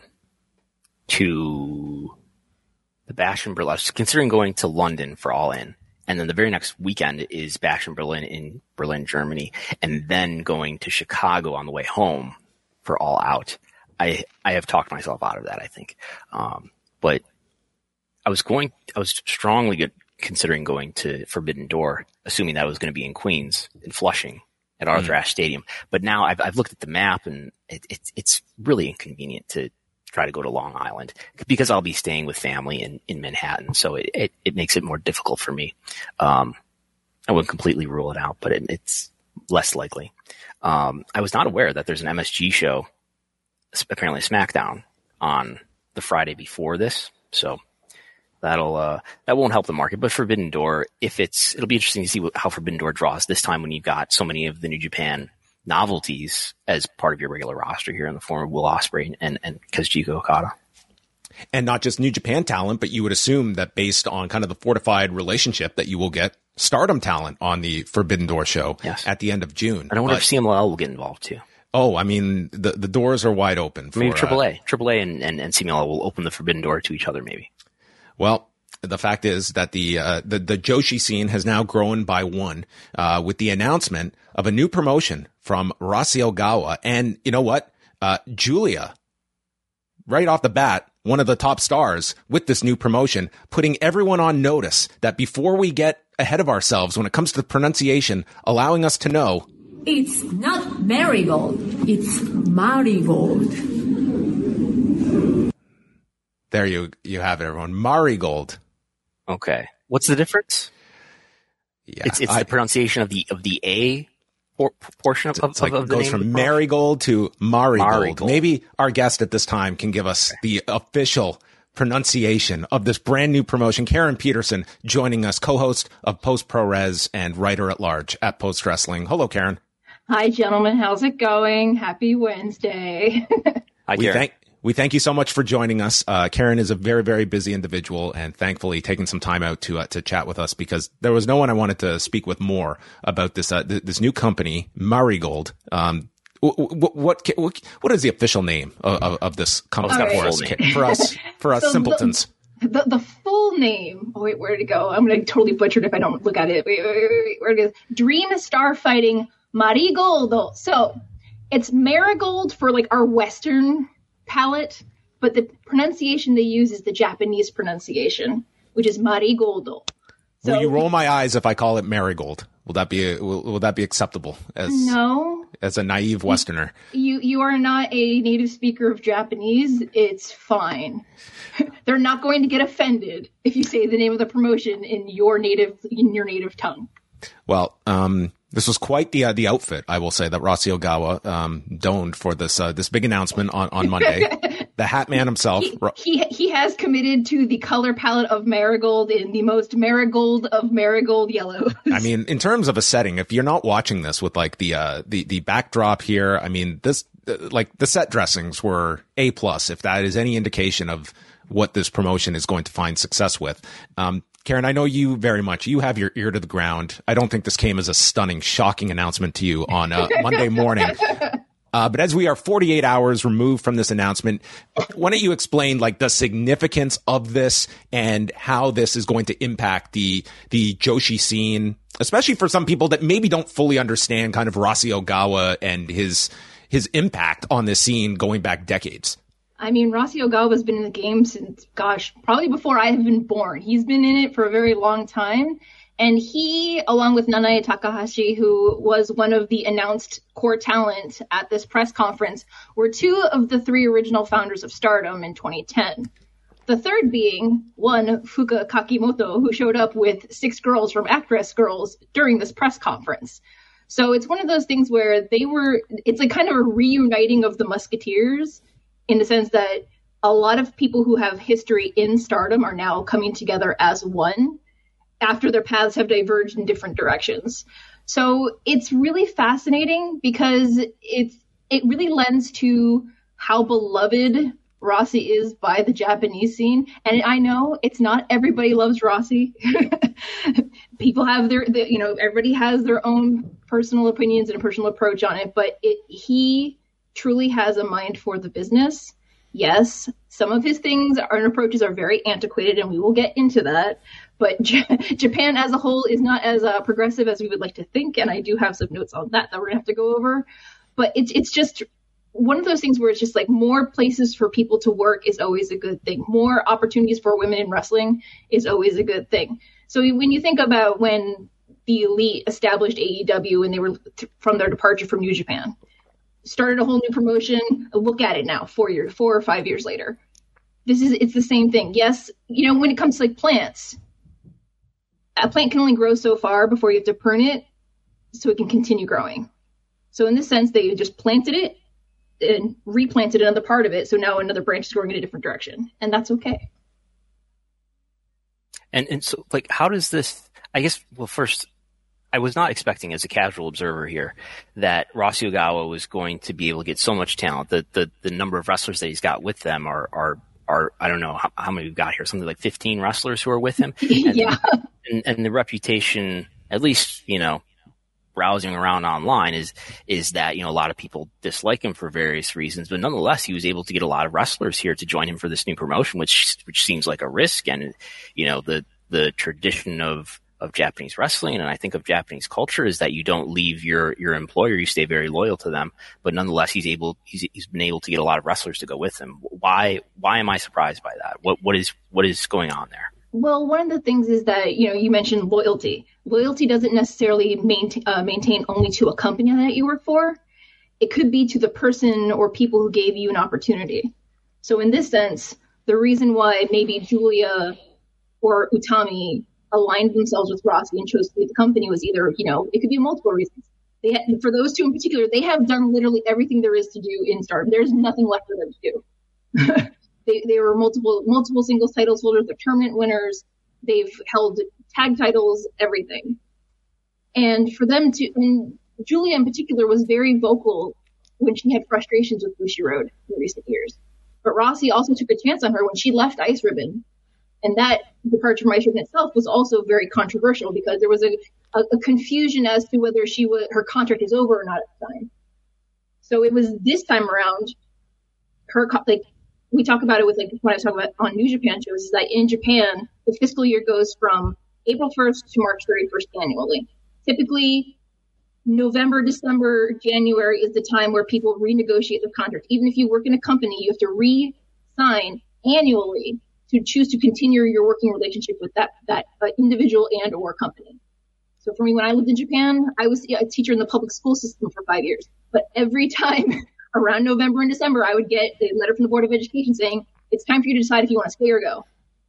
to the Bash in Berlin. I was considering going to London for All In. And then the very next weekend is Bash in Berlin in Berlin, Germany. And then going to Chicago on the way home for All Out. I, I have talked myself out of that, I think. Um, but I was going, I was strongly good, considering going to Forbidden Door, assuming that was going to be in Queens, in Flushing, at Arthur mm. Ashe Stadium. But now I've, I've looked at the map and it, it, it's really inconvenient to try to go to Long Island because I'll be staying with family in, in Manhattan. So it, it, it makes it more difficult for me. Um, I wouldn't completely rule it out, but it, it's less likely. Um, I was not aware that there's an M S G show, apparently SmackDown, on the Friday before this. So that'll, uh, that won't help the market. But Forbidden Door, if it's, it'll be interesting to see what, how Forbidden Door draws this time when you've got so many of the New Japan novelties as part of your regular roster here in the form of Will Ospreay and, and Kazuchika Okada. And not just New Japan talent, but you would assume that based on kind of the fortified relationship that you will get Stardom talent on the Forbidden Door show yes. at the end of June. And I wonder but, if C M L L will get involved too. Oh, I mean, the, the doors are wide open. For, maybe Triple A. Uh, Triple A and, and, and C M L L will open the Forbidden Door to each other maybe. Well, the fact is that the, uh, the, the Joshi scene has now grown by one, uh, with the announcement of a new promotion from Rossy Ogawa. And you know what? Uh, Julia, right off the bat, one of the top stars with this new promotion, putting everyone on notice that before we get ahead of ourselves when it comes to the pronunciation, allowing us to know. It's not marigold, it's marigold. There you, you have it, everyone. Marigold. Okay. What's the difference? Yeah, it's it's I, the pronunciation of the of the A por- portion of, it's of, like of it the goes name from marigold to marigold. Marigold. Maybe our guest at this time can give us the official pronunciation of this brand new promotion. Karen Peterson joining us, co-host of Post Pro Res and writer at large at Post Wrestling. Hello, Karen. Hi, gentlemen. How's it going? Happy Wednesday. Hi, we Karen. thank we thank you so much for joining us. Uh, Karen is a very, very busy individual, and thankfully taking some time out to uh, to chat with us, because there was no one I wanted to speak with more about this uh, th- this new company, Marigold. Um, What, what what what is the official name of, of, of this company All for right. us, for us for us So simpletons? The, the the full name. Oh wait, where did it go? I'm gonna totally butcher it if I don't look at it. Wait, wait, wait, wait, where it is? Dream Star Fighting Marigold. So it's marigold for like our Western palate, but the pronunciation they use is the Japanese pronunciation, which is Marigold. So, Will you roll my eyes if I call it marigold? Will that be will, will that be acceptable as no? as a naive Westerner? You you are not a native speaker of Japanese. It's fine. They're not going to get offended if you say the name of the promotion in your native in your native tongue. Well, um, this was quite the uh, the outfit, I will say, that Rossi Ogawa um, donned for this uh, this big announcement on, on Monday. The Hat Man himself. He, he he has committed to the color palette of marigold in the most marigold of marigold yellow. I mean, in terms of a setting, if you're not watching this with like the uh, the the backdrop here, I mean, this uh, like the set dressings were A plus, if that is any indication of what this promotion is going to find success with. Um, Karen, I know you very much. You have your ear to the ground. I don't think this came as a stunning, shocking announcement to you on uh, Monday morning. Uh, but as we are forty-eight hours removed from this announcement, why don't you explain like the significance of this and how this is going to impact the the Joshi scene, especially for some people that maybe don't fully understand kind of Rossi Ogawa and his his impact on this scene going back decades. I mean, Rossi Ogawa's been in the game since, gosh, probably before I have been born. He's been in it for a very long time. And he, along with Nanae Takahashi, who was one of the announced core talent at this press conference, were two of the three original founders of Stardom in twenty ten. The third being one Fuka Kakimoto, who showed up with six girls from Actress Girls during this press conference. So it's one of those things where they were, it's like kind of a reuniting of the Musketeers, in the sense that a lot of people who have history in Stardom are now coming together as one after their paths have diverged in different directions. So it's really fascinating because it's it really lends to how beloved Rossi is by the Japanese scene. And I know it's not everybody loves Rossi. People have their, their, you know, everybody has their own personal opinions and a personal approach on it, but it, he truly has a mind for the business. Yes, some of his things are, and approaches are very antiquated, and we will get into that. But J- Japan as a whole is not as uh, progressive as we would like to think, and I do have some notes on that that we're going to have to go over. But it's it's just one of those things where it's just like more places for people to work is always a good thing. More opportunities for women in wrestling is always a good thing. So when you think about when the Elite established A E W and they were th- from their departure from New Japan, started a whole new promotion. Look at it now, four years, four or five years later. This is, it's the same thing. Yes, you know, when it comes to like plants, a plant can only grow so far before you have to prune it so it can continue growing. So in this sense, they just planted it and replanted another part of it. So now another branch is growing in a different direction, and that's okay. And and so like, how does this, I guess, well, first, I was not expecting as a casual observer here that Rossi Ogawa was going to be able to get so much talent. The the, the number of wrestlers that he's got with them are, are, are I don't know how, how many we've got here, something like fifteen wrestlers who are with him. And, yeah. And, and the reputation, at least, you know, browsing around online is, is that, you know, a lot of people dislike him for various reasons, but nonetheless, he was able to get a lot of wrestlers here to join him for this new promotion, which, which seems like a risk. And, you know, the, the tradition of, of Japanese wrestling, and I think of Japanese culture, is that you don't leave your, your employer, you stay very loyal to them. But nonetheless, he's able, he's, he's been able to get a lot of wrestlers to go with him. Why, why am I surprised by that? What, what is, what is going on there? Well, one of the things is that, you know, you mentioned loyalty. Loyalty doesn't necessarily maintain, uh, maintain only to a company that you work for. It could be to the person or people who gave you an opportunity. So in this sense, the reason why maybe Julia or Utami aligned themselves with Rossy and chose to leave the company was either, you know, it could be multiple reasons. They had, for those two in particular, they have done literally everything there is to do in Stardom. There's nothing left for them to do. they they were multiple multiple singles titles holders. They're tournament winners. They've held tag titles, everything. And for them to, and Julia in particular was very vocal when she had frustrations with Bushiroad in recent years. But Rossy also took a chance on her when she left Ice Ribbon. And that departure from Ice Ribbon itself was also very controversial because there was a, a, a confusion as to whether she was, her contract is over or not at the time. So it was this time around, her, like, we talk about it with, like, what I was talking about on New Japan shows, is that in Japan, the fiscal year goes from April first to March thirty-first annually. Typically, November, December, January is the time where people renegotiate the contract. Even if you work in a company, you have to re-sign annually to choose to continue your working relationship with that, that uh, individual and or company. So for me, when I lived in Japan, I was a teacher in the public school system for five years. But every time around November and December, I would get a letter from the Board of Education saying, it's time for you to decide if you want to stay or go.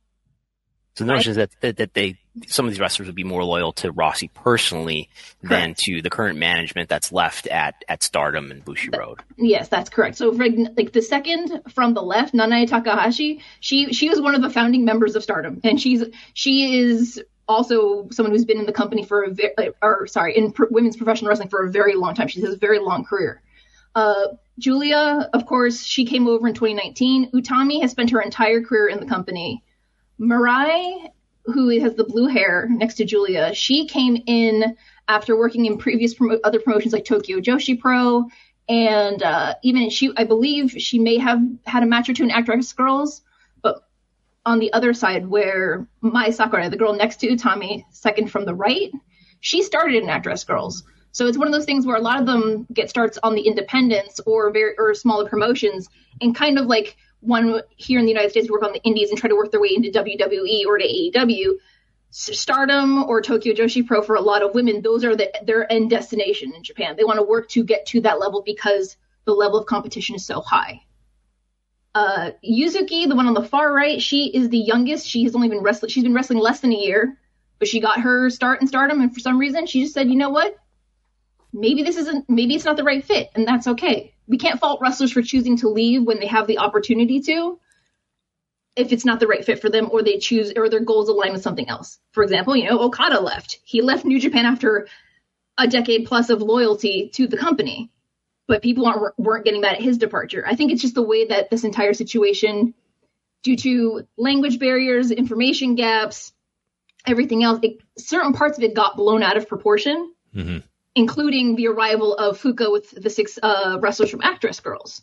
So the notion is that, that, that they, some of these wrestlers would be more loyal to Rossy personally correct. than to the current management that's left at, at Stardom and Bushiroad. Yes, that's correct. So for, like the second from the left, Nanae Takahashi, she, she was one of the founding members of Stardom. And she's, she is also someone who's been in the company for a very, or sorry, in pro, women's professional wrestling for a very long time. She has a very long career. Uh, Julia, of course, she came over in twenty nineteen. Utami has spent her entire career in the company. Mirai, who has the blue hair next to Julia, she came in after working in previous promo- other promotions like Tokyo Joshi Pro, and uh, even she, I believe she may have had a match or two in Actress Girls, but on the other side where Mai Sakurai, the girl next to Utami, second from the right, she started in Actress Girls. So it's one of those things where a lot of them get starts on the independents or very or smaller promotions and kind of like one here in the United States work on the indies and try to work their way into W W E or to A E W. Stardom or Tokyo Joshi Pro for a lot of women, those are the, their end destination in Japan. They want to work to get to that level because the level of competition is so high. Uh, Yuzuki, the one on the far right, she is the youngest. She has only been wrestling. She's been wrestling less than a year, but she got her start in Stardom, and for some reason, she just said, "You know what? Maybe this isn't. Maybe it's not the right fit, and that's okay." We can't fault wrestlers for choosing to leave when they have the opportunity to, if it's not the right fit for them or they choose or their goals align with something else. For example, you know, Okada left. He left New Japan after a decade plus of loyalty to the company, but people aren't, weren't getting that at his departure. I think it's just the way that this entire situation, due to language barriers, information gaps, everything else, it, certain parts of it got blown out of proportion. Mm-hmm. Including the arrival of Fuka with the six uh, wrestlers from Actress Girls.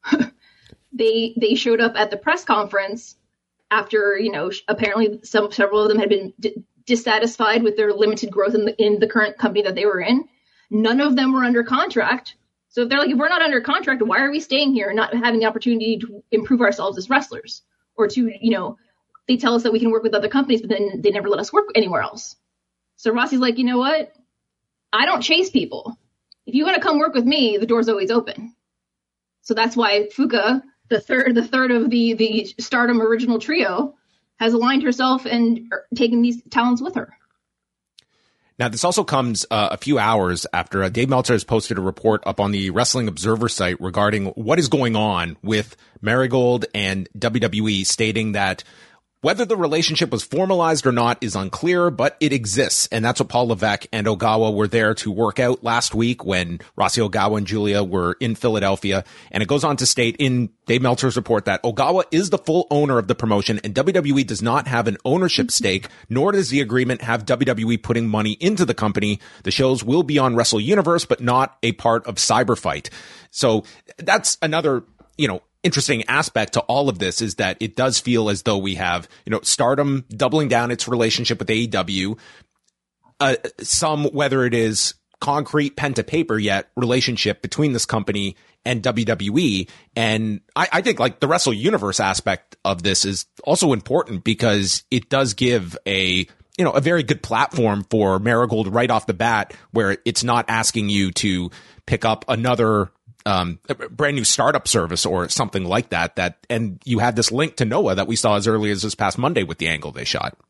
they they showed up at the press conference after, you know, apparently some several of them had been d- dissatisfied with their limited growth in the, in the current company that they were in. None of them were under contract. So if they're like, if we're not under contract, why are we staying here and not having the opportunity to improve ourselves as wrestlers? Or to, you know, they tell us that we can work with other companies, but then they never let us work anywhere else. So Rossy's like, you know what? I don't chase people. If you want to come work with me, the door's always open. So that's why Fuka, the third, the third of the, the Stardom original trio, has aligned herself and taken these talents with her. Now, this also comes uh, a few hours after uh, Dave Meltzer has posted a report up on the Wrestling Observer site regarding what is going on with Marigold and W W E, stating that whether the relationship was formalized or not is unclear, but it exists. And that's what Paul Levesque and Ogawa were there to work out last week when Rossy Ogawa and Julia were in Philadelphia. And it goes on to state in Dave Meltzer's report that Ogawa is the full owner of the promotion and W W E does not have an ownership stake, nor does the agreement have W W E putting money into the company. The shows will be on Wrestle Universe, but not a part of Cyberfight. So that's another, you know, interesting aspect to all of this is that it does feel as though we have, you know, Stardom doubling down its relationship with A E W, uh, some, whether it is concrete pen to paper yet, relationship between this company and W W E. And I, I think like the Wrestle Universe aspect of this is also important because it does give a, you know, a very good platform for Marigold right off the bat, where it's not asking you to pick up another Um, a brand new startup service or something like that, that, and you had this link to Noah that we saw as early as this past Monday with the angle they shot.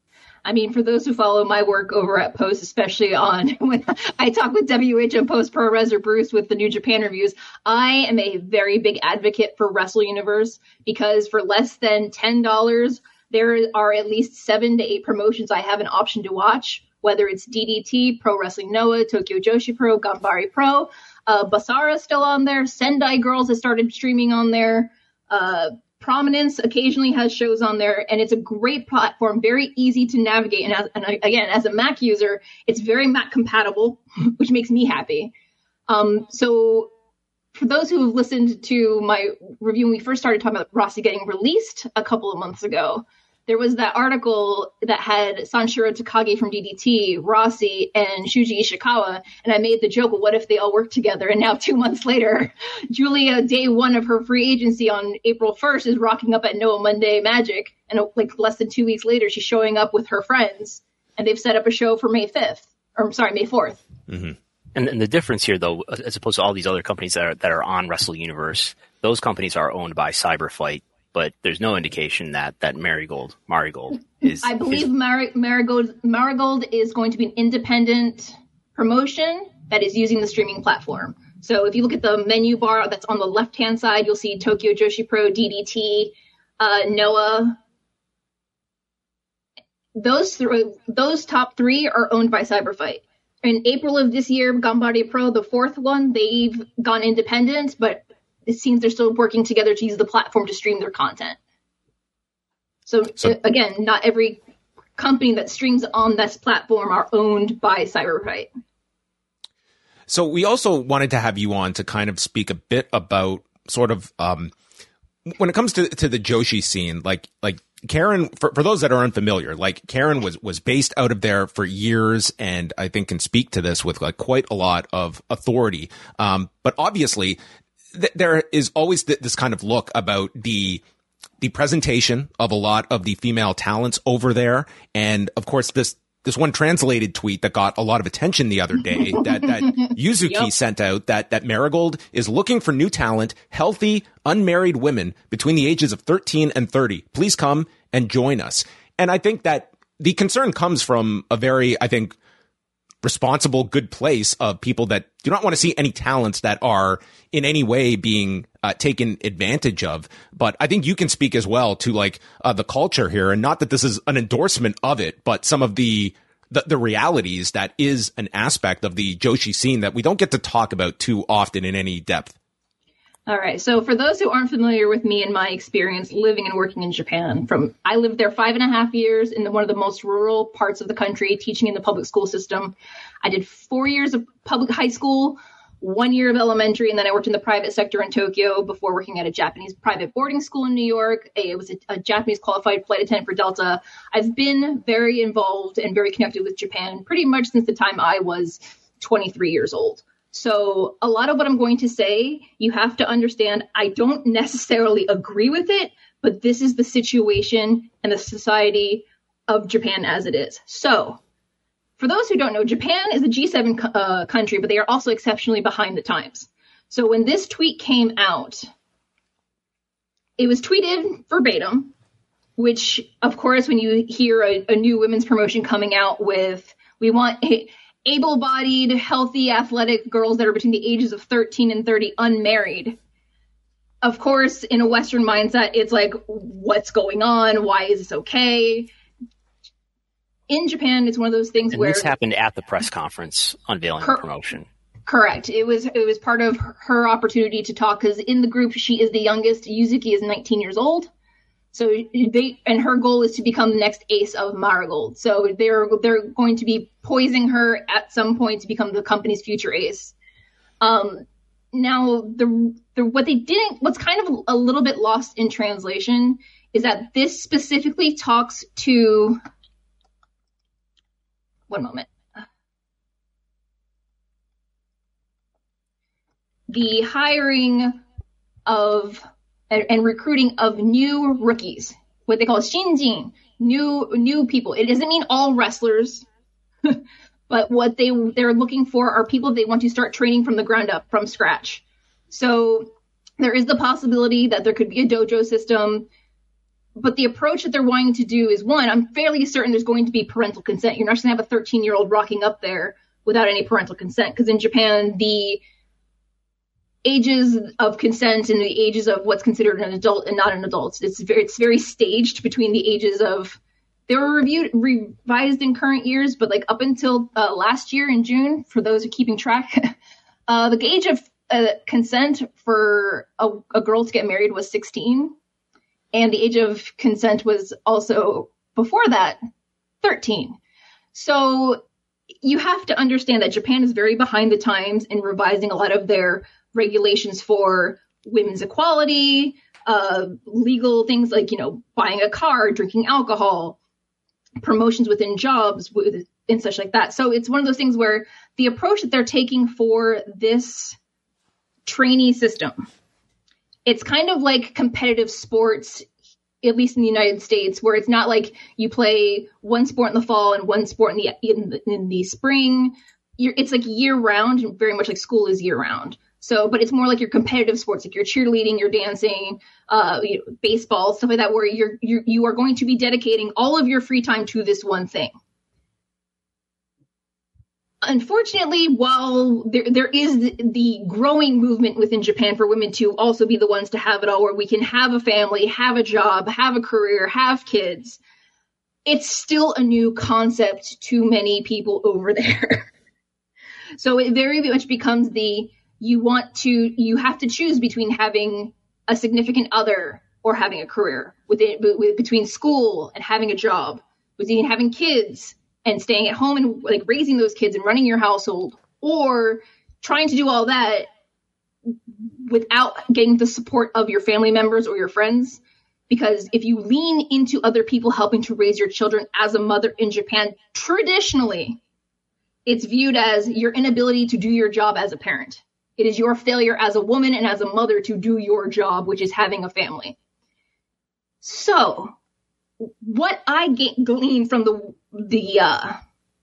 I mean, for those who follow my work over at Post, especially on when I talk with W H and Post Pro Res or Bruce with the New Japan reviews, I am a very big advocate for Wrestle Universe because for less than ten dollars, there are at least seven to eight promotions I have an option to watch, whether it's D D T, Pro Wrestling Noah, Tokyo Joshi Pro, Ganbare Pro, uh, Basara is still on there, Sendai Girls has started streaming on there, uh, Prominence occasionally has shows on there, and it's a great platform, very easy to navigate. And, as, and again, as a Mac user, it's very Mac compatible, which makes me happy. Um, so for those who have listened to my review when we first started talking about Rossi getting released a couple of months ago, there was that article that had Sanshiro Takagi from D D T, Rossi, and Shuji Ishikawa, and I made the joke, well, what if they all work together? And now two months later, Julia, day one of her free agency on April first, is rocking up at Noah Monday Magic, and like less than two weeks later, she's showing up with her friends, and they've set up a show for May fifth, or I'm sorry, May fourth. Mm-hmm. And, and the difference here, though, as opposed to all these other companies that are, that are on Wrestle Universe, those companies are owned by Cyberfight. But there's no indication that, that Marigold, Marigold is... I believe is, Mar- Marigold, Marigold is going to be an independent promotion that is using the streaming platform. So if you look at the menu bar that's on the left-hand side, you'll see Tokyo Joshi Pro, D D T, uh, Noah. Those, th- those top three are owned by Cyberfight. In April of this year, Ganbare Pro, the fourth one, they've gone independent, but it seems they're still working together to use the platform to stream their content. So, so again, not every company that streams on this platform are owned by Cyberfight. So we also wanted to have you on to kind of speak a bit about sort of um, when it comes to, to the Joshi scene, like like Karen, for, for those that are unfamiliar, like Karen was was based out of there for years, and I think can speak to this with like quite a lot of authority. Um, but obviously, there is always th- this kind of look about the the presentation of a lot of the female talents over there, and of course this this one translated tweet that got a lot of attention the other day that that Yuzuki yep. sent out that that Marigold is looking for new talent, healthy, unmarried women between the ages of thirteen and thirty. Please come and join us. And I think that the concern comes from a very, I think, responsible, good place of people that do not want to see any talents that are in any way being uh, taken advantage of. But I think you can speak as well to like uh, the culture here, and not that this is an endorsement of it, but some of the, the the realities that is an aspect of the Joshi scene that we don't get to talk about too often in any depth. All right. So for those who aren't familiar with me and my experience living and working in Japan, from I lived there five and a half years in the, one of the most rural parts of the country, teaching in the public school system. I did four years of public high school, one year of elementary, and then I worked in the private sector in Tokyo before working at a Japanese private boarding school in New York. It was a, a Japanese qualified flight attendant for Delta. I've been very involved and very connected with Japan pretty much since the time I was twenty-three years old. So a lot of what I'm going to say, you have to understand, I don't necessarily agree with it, but this is the situation and the society of Japan as it is. So for those who don't know, Japan is a G seven uh, country, but they are also exceptionally behind the times. So when this tweet came out, it was tweeted verbatim, which, of course, when you hear a, a new women's promotion coming out with, we want able-bodied, healthy, athletic girls that are between the ages of thirteen and thirty, unmarried. Of course, in a Western mindset, it's like, what's going on? Why is this okay? In Japan, it's one of those things and where this happened at the press conference unveiling cor- the promotion. Correct. It was it was part of her opportunity to talk because in the group she is the youngest. Yuzuki is nineteen years old. So they and her goal is to become the next ace of Marigold. So they're they're going to be poising her at some point to become the company's future ace. Um, now the the what they didn't what's kind of a little bit lost in translation is that this specifically talks to one moment. The hiring of and, and recruiting of new rookies, what they call shinjin, new new people. It doesn't mean all wrestlers, but what they they're looking for are people they want to start training from the ground up, from scratch. So there is the possibility that there could be a dojo system. but the approach that they're wanting to do is, one, I'm fairly certain there's going to be parental consent. You're not just going to have a thirteen-year-old rocking up there without any parental consent, because in Japan, the ages of consent and the ages of what's considered an adult and not an adult, it's very, it's very staged between the ages of, they were reviewed, revised in current years, but like up until uh, last year in June, for those who are keeping track, uh, the age of uh, consent for a, a girl to get married was sixteen. And the age of consent was also, before that, thirteen. So you have to understand that Japan is very behind the times in revising a lot of their regulations for women's equality, uh, legal things like, you know, buying a car, drinking alcohol, promotions within jobs, with, and such like that. So it's one of those things where the approach that they're taking for this trainee system, it's kind of like competitive sports, at least in the United States, where it's not like you play one sport in the fall and one sport in the in the, in the spring. You're, it's like year round, and very much like school is year round. So, but it's more like your competitive sports, like your cheerleading, your dancing, uh, you know, baseball, stuff like that, where you're, you're you are going to be dedicating all of your free time to this one thing. Unfortunately, while there there is the, the growing movement within Japan for women to also be the ones to have it all, where we can have a family, have a job, have a career, have kids, it's still a new concept to many people over there. So it very much becomes the, you want to, you have to choose between having a significant other or having a career, within, with, between school and having a job, between having kids and staying at home and like raising those kids and running your household, or trying to do all that without getting the support of your family members or your friends. Because if you lean into other people helping to raise your children as a mother in Japan, traditionally, it's viewed as your inability to do your job as a parent. It is your failure as a woman and as a mother to do your job, which is having a family. So what I glean from the the uh,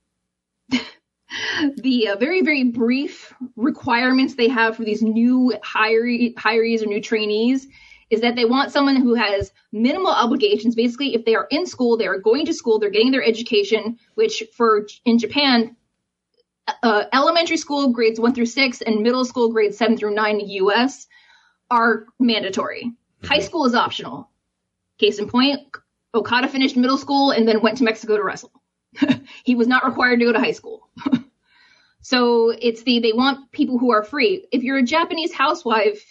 the uh, very, very brief requirements they have for these new hiree, hirees or new trainees is that they want someone who has minimal obligations. Basically, if they are in school, they are going to school, they're getting their education, which for in Japan, uh, elementary school grades one through six and middle school grades seven through nine in the U S are mandatory. Mm-hmm. High school is optional. Case in point, Okada finished middle school and then went to Mexico to wrestle. He was not required to go to high school. So it's the, they want people who are free. If you're a Japanese housewife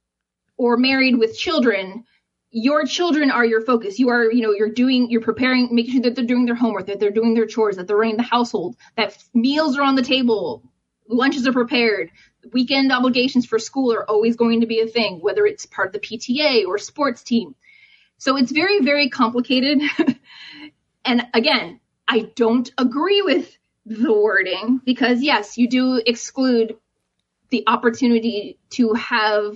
or married with children, your children are your focus. You are, you know, you're doing, you're preparing, making sure that they're doing their homework, that they're doing their chores, that they're running the household, that meals are on the table, lunches are prepared. Weekend obligations for school are always going to be a thing, whether it's part of the P T A or sports team. So it's very, very complicated. And again, I don't agree with the wording because, yes, you do exclude the opportunity to have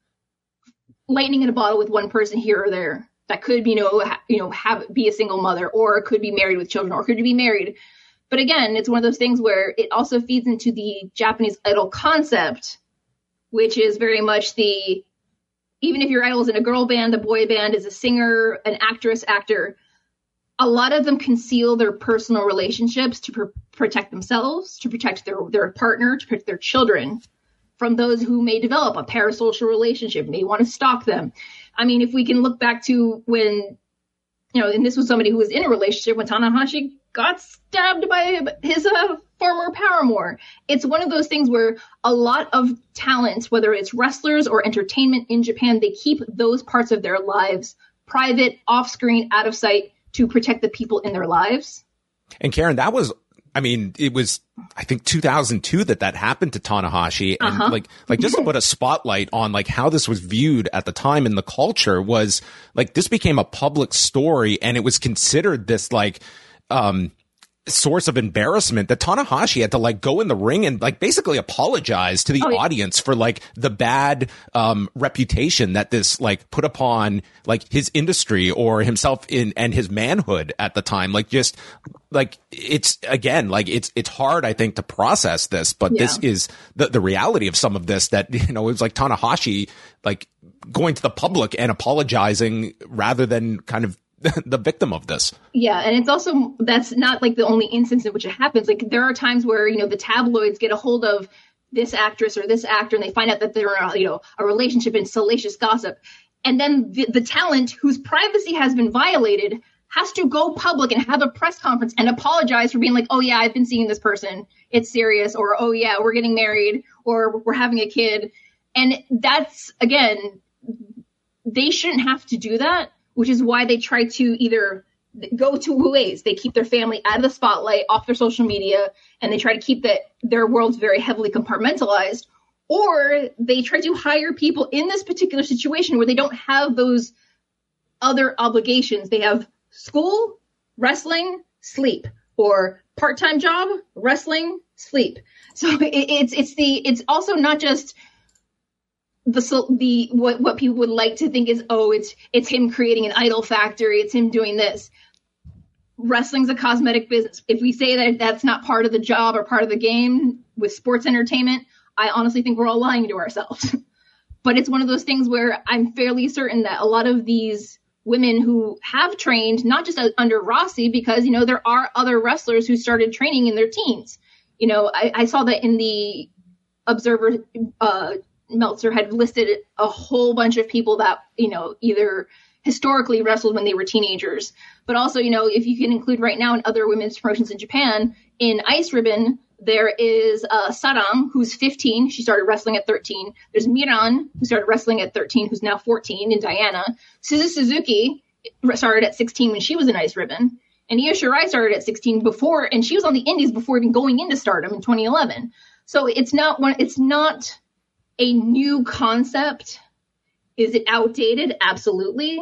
lightning in a bottle with one person here or there that could be, you know, ha- you know, have be a single mother, or could be married with children, or could be married. But again, it's one of those things where it also feeds into the Japanese idol concept, which is very much the, even if your idol is in a girl band, a boy band, is a singer, an actress, actor, a lot of them conceal their personal relationships to pr- protect themselves, to protect their, their partner, to protect their children from those who may develop a parasocial relationship, may want to stalk them. I mean, if we can look back to when, you know, and this was somebody who was in a relationship when Tanahashi got stabbed by his uh, former paramour. It's one of those things where a lot of talents, whether it's wrestlers or entertainment in Japan, they keep those parts of their lives private, off screen, out of sight, to protect the people in their lives. And Karen, that was, I mean, it was, I think two thousand two that that happened to Tanahashi. And uh-huh. like, like just to put a spotlight on like how this was viewed at the time in the culture was like, this became a public story and it was considered this like, um, source of embarrassment that Tanahashi had to like go in the ring and like basically apologize to the oh, yeah. audience for like the bad um reputation that this like put upon like his industry or himself in and his manhood at the time. Like just like it's again like it's it's hard I think to process this, but yeah. this is the the reality of some of this, that you know it was like Tanahashi like going to the public and apologizing rather than kind of the victim of this. Yeah. And it's also, that's not like the only instance in which it happens. Like there are times where, you know, the tabloids get a hold of this actress or this actor and they find out that they're, in a, you know, a relationship in salacious gossip. And then the, the talent whose privacy has been violated has to go public and have a press conference and apologize for being like, oh yeah, I've been seeing this person. It's serious. Or, oh yeah, we're getting married, or we're having a kid. And that's, again, they shouldn't have to do that, which is why they try to either go two ways. They keep their family out of the spotlight, off their social media, and they try to keep that their world's very heavily compartmentalized, or they try to hire people in this particular situation where they don't have those other obligations. They have school, wrestling, sleep, or part-time job, wrestling, sleep. So it, it's it's the it's also not just the the what what people would like to think is, oh, it's it's him creating an idol factory, it's him doing this. Wrestling's a cosmetic business. If we say that that's not part of the job or part of the game with sports entertainment, I honestly think we're all lying to ourselves. But it's one of those things where I'm fairly certain that a lot of these women who have trained, not just under Rossi, because, you know, there are other wrestlers who started training in their teens. You know, I, I saw that in the Observer, uh, Meltzer had listed a whole bunch of people that, you know, either historically wrestled when they were teenagers, but also, you know, if you can include right now in other women's promotions in Japan, in Ice Ribbon, there is uh, Sarang, who's fifteen. She started wrestling at thirteen. There's Miran, who started wrestling at thirteen, who's now fourteen, in Diana. Suzu Suzuki started at sixteen when she was in Ice Ribbon. And Io Shirai started at sixteen before, and she was on the indies before even going into Stardom in twenty eleven. So it's not one, it's not a new concept. Is it outdated? Absolutely.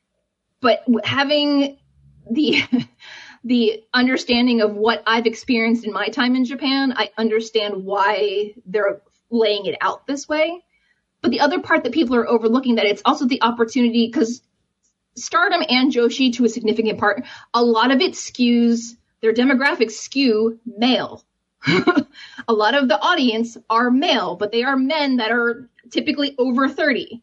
But having the the understanding of what I've experienced in my time in Japan, I understand why they're laying it out this way. But the other part that people are overlooking, that it's also the opportunity, because Stardom and Joshi, to a significant part, a lot of it skews, their demographics skew male. A lot of the audience are male, but they are men that are typically over thirty.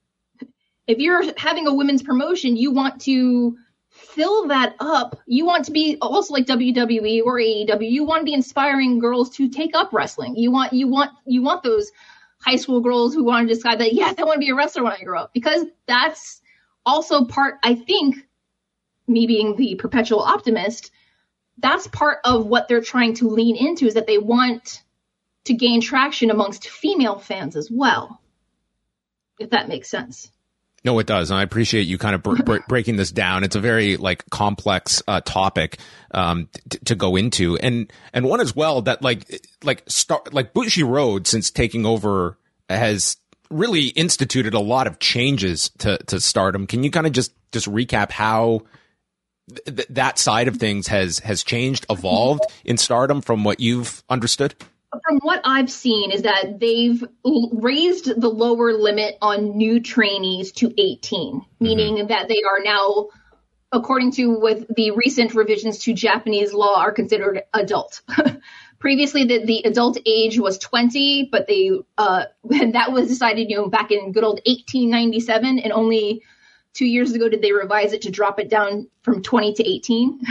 If you're having a women's promotion, you want to fill that up. You want to be also like W W E or A E W. You want to be inspiring girls to take up wrestling. You want, you want, you want those high school girls who want to decide that, yes, I want to be a wrestler when I grow up, because that's also part, I think, me being the perpetual optimist, that's part of what they're trying to lean into, is that they want to gain traction amongst female fans as well, if that makes sense. No, it does. And I appreciate you kind of br- br- breaking this down. It's a very like complex uh, topic um, t- to go into, and and one as well that like like star- like Bushiroad, since taking over, has really instituted a lot of changes to to Stardom. Can you kind of just just recap how th- that side of things has has changed, evolved in Stardom from what you've understood? From what I've seen is that they've l- raised the lower limit on new trainees to eighteen, meaning mm-hmm. that they are now, according to with the recent revisions to Japanese law, are considered adult. Previously, the, the adult age was twenty, but they uh, and that was decided, you know, back in good old eighteen ninety-seven, and only two years ago did they revise it to drop it down from twenty to eighteen.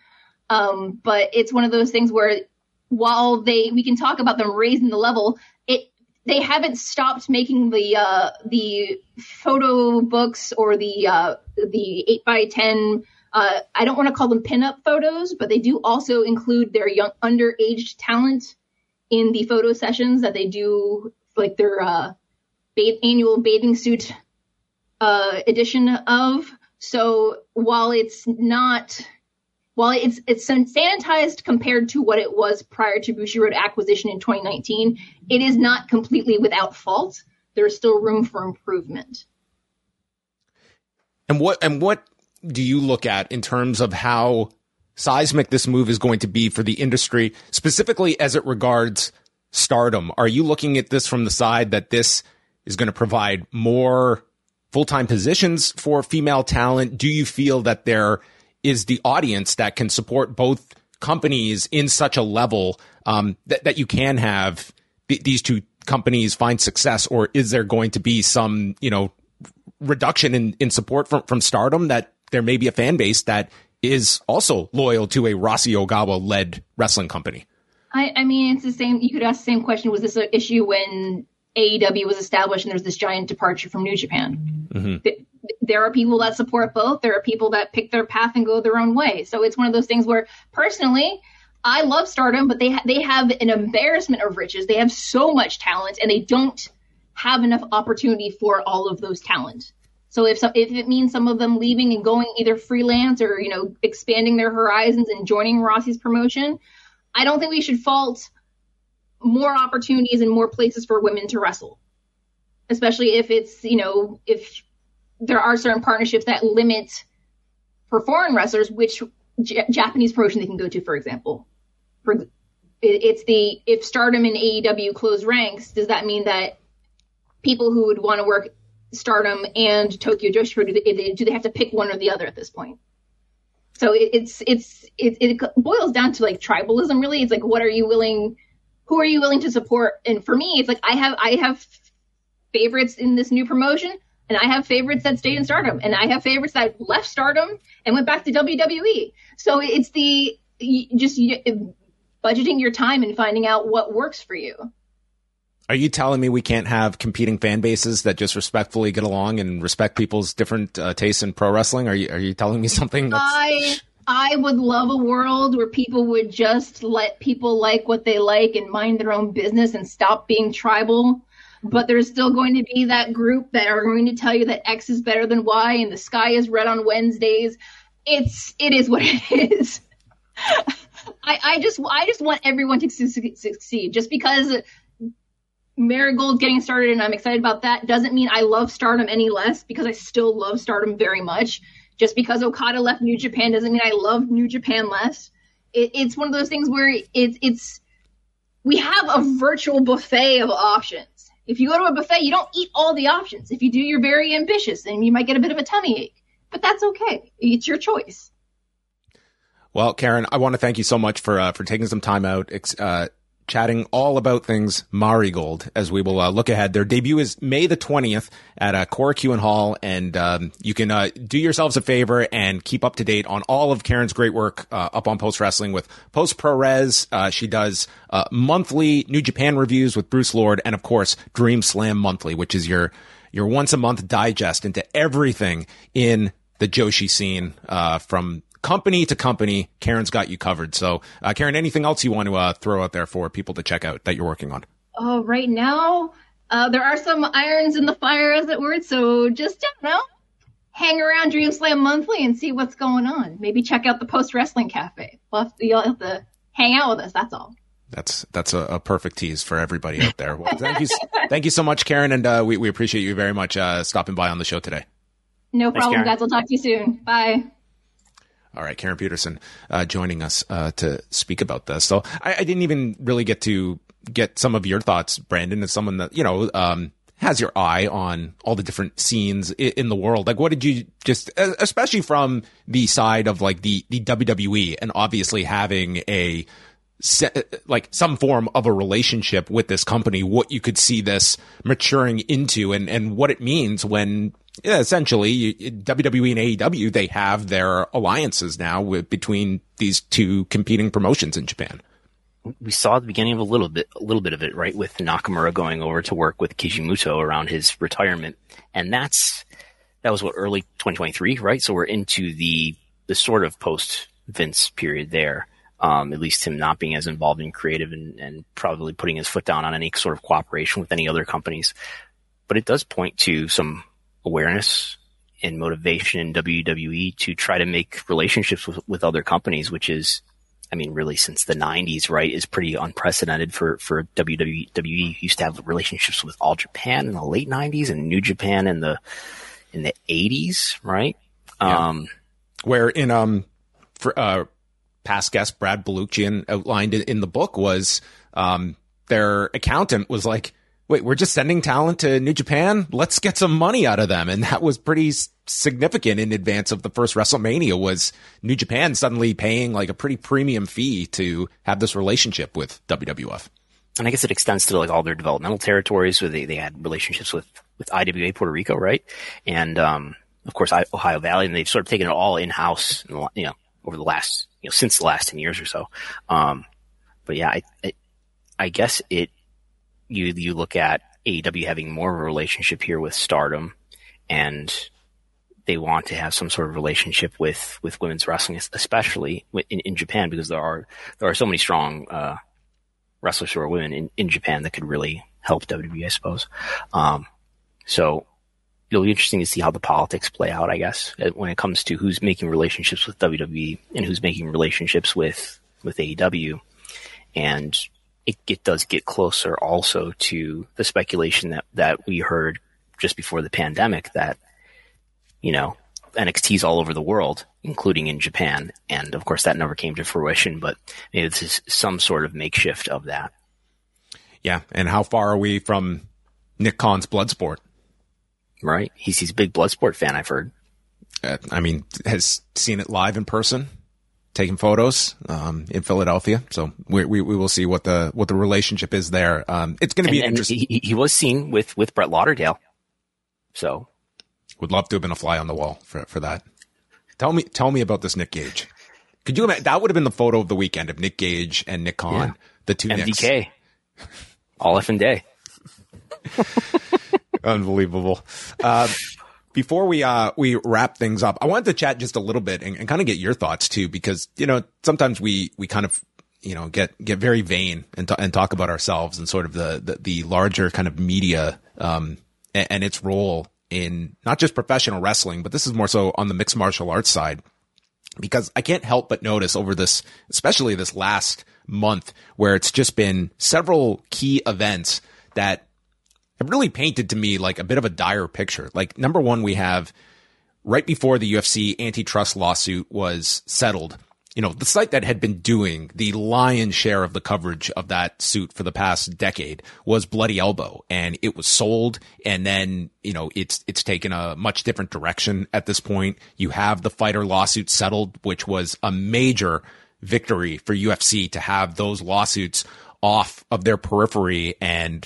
um, but it's one of those things where, while they, we can talk about them raising the level, it they haven't stopped making the uh, the photo books or the uh, the eight by ten. Uh, I don't want to call them pinup photos, but they do also include their young underaged talent in the photo sessions that they do, like their uh, ba- annual bathing suit uh, edition of. So while it's not. While it's it's sanitized compared to what it was prior to Bushiroad acquisition in twenty nineteen, it is not completely without fault. There is still room for improvement. And what and what do you look at in terms of how seismic this move is going to be for the industry, specifically as it regards Stardom? Are you looking at this from the side that this is going to provide more full-time positions for female talent? Do you feel that there is the audience that can support both companies in such a level um, that, that you can have th- these two companies find success? Or is there going to be some, you know, reduction in, in support from, from Stardom, that there may be a fan base that is also loyal to a Rossy Ogawa-led wrestling company. I, I mean, it's the same. You could ask the same question. Was this an issue when A E W was established and there's this giant departure from New Japan? Mm-hmm. There are people that support both. There are people that pick their path and go their own way. So it's one of those things where, personally, I love Stardom, but they ha- they have an embarrassment of riches. They have so much talent, and they don't have enough opportunity for all of those talent. So if so, if it means some of them leaving and going either freelance or, you know, expanding their horizons and joining Rossy's promotion, I don't think we should fault more opportunities and more places for women to wrestle, especially if it's, you know, if there are certain partnerships that limit for foreign wrestlers, which J- Japanese promotion they can go to, for example. For it, it's the, if Stardom and A E W close ranks, does that mean that people who would want to work Stardom and Tokyo Joshi Pro, do they, do they have to pick one or the other at this point? So it, it's, it's, it, it boils down to like tribalism, really. It's like, what are you willing, who are you willing to support? And for me, it's like, I have, I have favorites in this new promotion, and I have favorites that stayed in Stardom, and I have favorites that left Stardom and went back to W W E. So it's the, just budgeting your time and finding out what works for you. Are you telling me we can't have competing fan bases that just respectfully get along and respect people's different uh, tastes in pro wrestling? Are you are you telling me something? That's... I I would love a world where people would just let people like what they like and mind their own business and stop being tribal. But there's still going to be that group that are going to tell you that X is better than Y and the sky is red on Wednesdays. It's it is what it is. I, I just I just want everyone to succeed. Just because Marigold getting started and I'm excited about that doesn't mean I love Stardom any less, because I still love Stardom very much. Just because Okada left New Japan doesn't mean I love New Japan less. It, it's one of those things where it's it's we have a virtual buffet of options. If you go to a buffet, you don't eat all the options. If you do, you're very ambitious and you might get a bit of a tummy ache, but that's okay. It's your choice. Well, Karen, I want to thank you so much for uh, for taking some time out, uh, chatting all about things Marigold, as we will uh, look ahead. Their debut is May the twentieth at uh, Korakuen Hall, and um, you can uh, do yourselves a favor and keep up to date on all of Karen's great work uh, up on Post Wrestling with Post Pro Res. Uh, she does uh, monthly New Japan reviews with Bruce Lord, and of course Dream Slam Monthly, which is your your once a month digest into everything in the Joshi scene uh, from company to company. Karen's got you covered. So, uh, Karen, anything else you want to uh, throw out there for people to check out that you're working on? Oh, right now, uh, there are some irons in the fire, as it were. So just, you know, hang around Dream Slam Monthly and see what's going on. Maybe check out the Post Wrestling Cafe. We'll have to, you'll have to hang out with us. That's all. That's that's a, a perfect tease for everybody out there. Well, thank you, thank you so much, Karen, and uh, we we appreciate you very much uh, stopping by on the show today. No problem, guys. We'll talk to you soon. Bye. All right, Karen Peterson uh, joining us uh, to speak about this. So I, I didn't even really get to get some of your thoughts, Brandon, as someone that, you know, um, has your eye on all the different scenes in, in the world. Like, what did you just, especially from the side of like the, the W W E and obviously having a, like some form of a relationship with this company, what you could see this maturing into and, and what it means when, yeah, essentially W W E and A E W, they have their alliances now with, between these two competing promotions in Japan. We saw at the beginning of a little bit, a little bit of it, right? With Nakamura going over to work with Kishimoto around his retirement. And that's, that was what, early twenty twenty-three, right? So we're into the, the sort of post Vince period there. Um, at least him not being as involved in creative and, and probably putting his foot down on any sort of cooperation with any other companies. But it does point to some awareness and motivation in W W E to try to make relationships with, with other companies, which is, I mean, really since the nineties, right, is pretty unprecedented for, for W W E. Used to have relationships with All Japan in the late nineties and New Japan in the, in the eighties, right? Yeah. Um, where in, um, for, uh, past guest Brad Baluchian outlined in, in the book was, um, their accountant was like, wait, we're just sending talent to New Japan? Let's get some money out of them. And that was pretty significant in advance of the first WrestleMania, was New Japan suddenly paying like a pretty premium fee to have this relationship with W W F. and I guess it extends to like all their developmental territories where they, they had relationships with, with I W A Puerto Rico, right? And, um, of course, Ohio Valley, and they've sort of taken it all in-house, you know, over the last, you know, since the last ten years or so. Um, but yeah, I, I, I guess it, you, you look at A E W having more of a relationship here with Stardom, and they want to have some sort of relationship with, with women's wrestling, especially in, in Japan, because there are, there are so many strong, uh, wrestlers who are women in, in Japan that could really help W W E, I suppose. Um, so it'll be interesting to see how the politics play out, I guess, when it comes to who's making relationships with W W E and who's making relationships with, with A E W. And it, it does get closer also to the speculation that, that we heard just before the pandemic that, you know, N X T's all over the world, including in Japan. And of course that never came to fruition, but maybe this is some sort of makeshift of that. Yeah. And how far are we from Nick Khan's Bloodsport? Right. He's, he's a big Bloodsport fan, I've heard. Uh, I mean, has seen it live in person, taking photos, um, in Philadelphia. So we, we, we will see what the, what the relationship is there. Um, it's going to be and, interesting. And he, he was seen with, with Brett Lauderdale. So would love to have been a fly on the wall for, for that. Tell me, tell me about this Nick Gage. Could you imagine? That would have been the photo of the weekend of Nick Gage and Nick Khan, yeah. the two M D K. Nicks. All effing day. Unbelievable. Uh, before we, uh, we wrap things up, I wanted to chat just a little bit and, and kind of get your thoughts too, because, you know, sometimes we, we kind of, you know, get, get very vain and, t- and talk about ourselves and sort of the, the, the larger kind of media, um, and, and its role in not just professional wrestling, but this is more so on the mixed martial arts side, because I can't help but notice over this, especially this last month, where it's just been several key events that have really painted to me like a bit of a dire picture. Like, number one, we have right before the U F C antitrust lawsuit was settled, you know, the site that had been doing the lion's share of the coverage of that suit for the past decade was Bloody Elbow, and it was sold. And then, you know, it's, it's taken a much different direction at this point. You have the fighter lawsuit settled, which was a major victory for U F C to have those lawsuits off of their periphery. And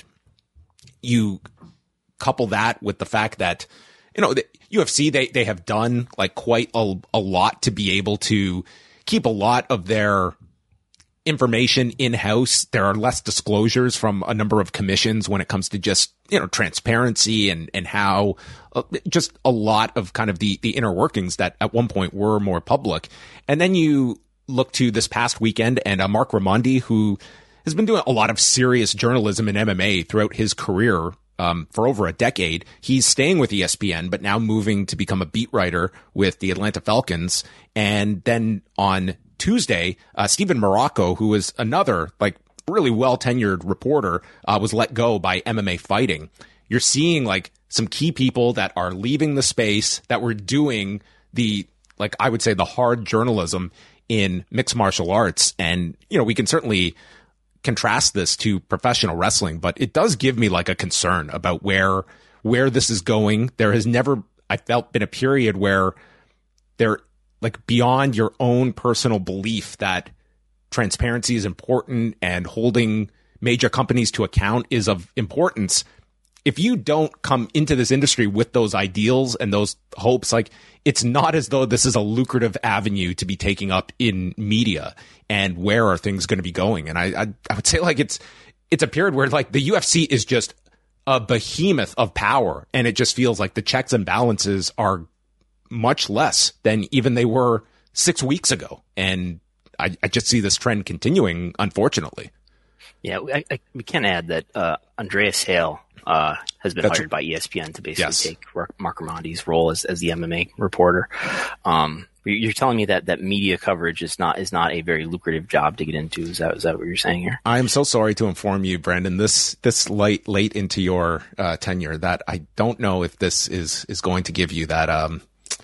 you couple that with the fact that, you know, the U F C, they, they have done like quite a, a lot to be able to keep a lot of their information in-house. There are less disclosures from a number of commissions when it comes to just, you know, transparency and, and how uh, just a lot of kind of the, the inner workings that at one point were more public. And then you look to this past weekend and uh, Mark Raimondi, who has been doing a lot of serious journalism in M M A throughout his career, um, for over a decade. He's staying with E S P N, but now moving to become a beat writer with the Atlanta Falcons. And then on Tuesday, uh, Stephen Morocco, who is another like really well tenured reporter, uh, was let go by M M A Fighting. You're seeing like some key people that are leaving the space that were doing the, like, I would say the hard journalism in mixed martial arts. And, you know, we can certainly contrast this to professional wrestling, but it does give me like a concern about where, where this is going. There has never, I felt, been a period where there, like, beyond your own personal belief that transparency is important and holding major companies to account is of importance. If you don't come into this industry with those ideals and those hopes, like, it's not as though this is a lucrative avenue to be taking up in media. And where are things going to be going? And I, I, I would say like it's, it's a period where like the U F C is just a behemoth of power. And it just feels like the checks and balances are much less than even they were six weeks ago. And I, I just see this trend continuing, unfortunately. Yeah, I, I, we can add that uh, Andreas Hale uh, has been That's hired by E S P N to basically yes. take Mark Raimondi's role as, as the M M A reporter. Um, you're telling me that, that media coverage is not is not a very lucrative job to get into. Is that is that what you're saying here? I am so sorry to inform you, Brandon. This this late late into your uh, tenure, that I don't know if this is is going to give you that um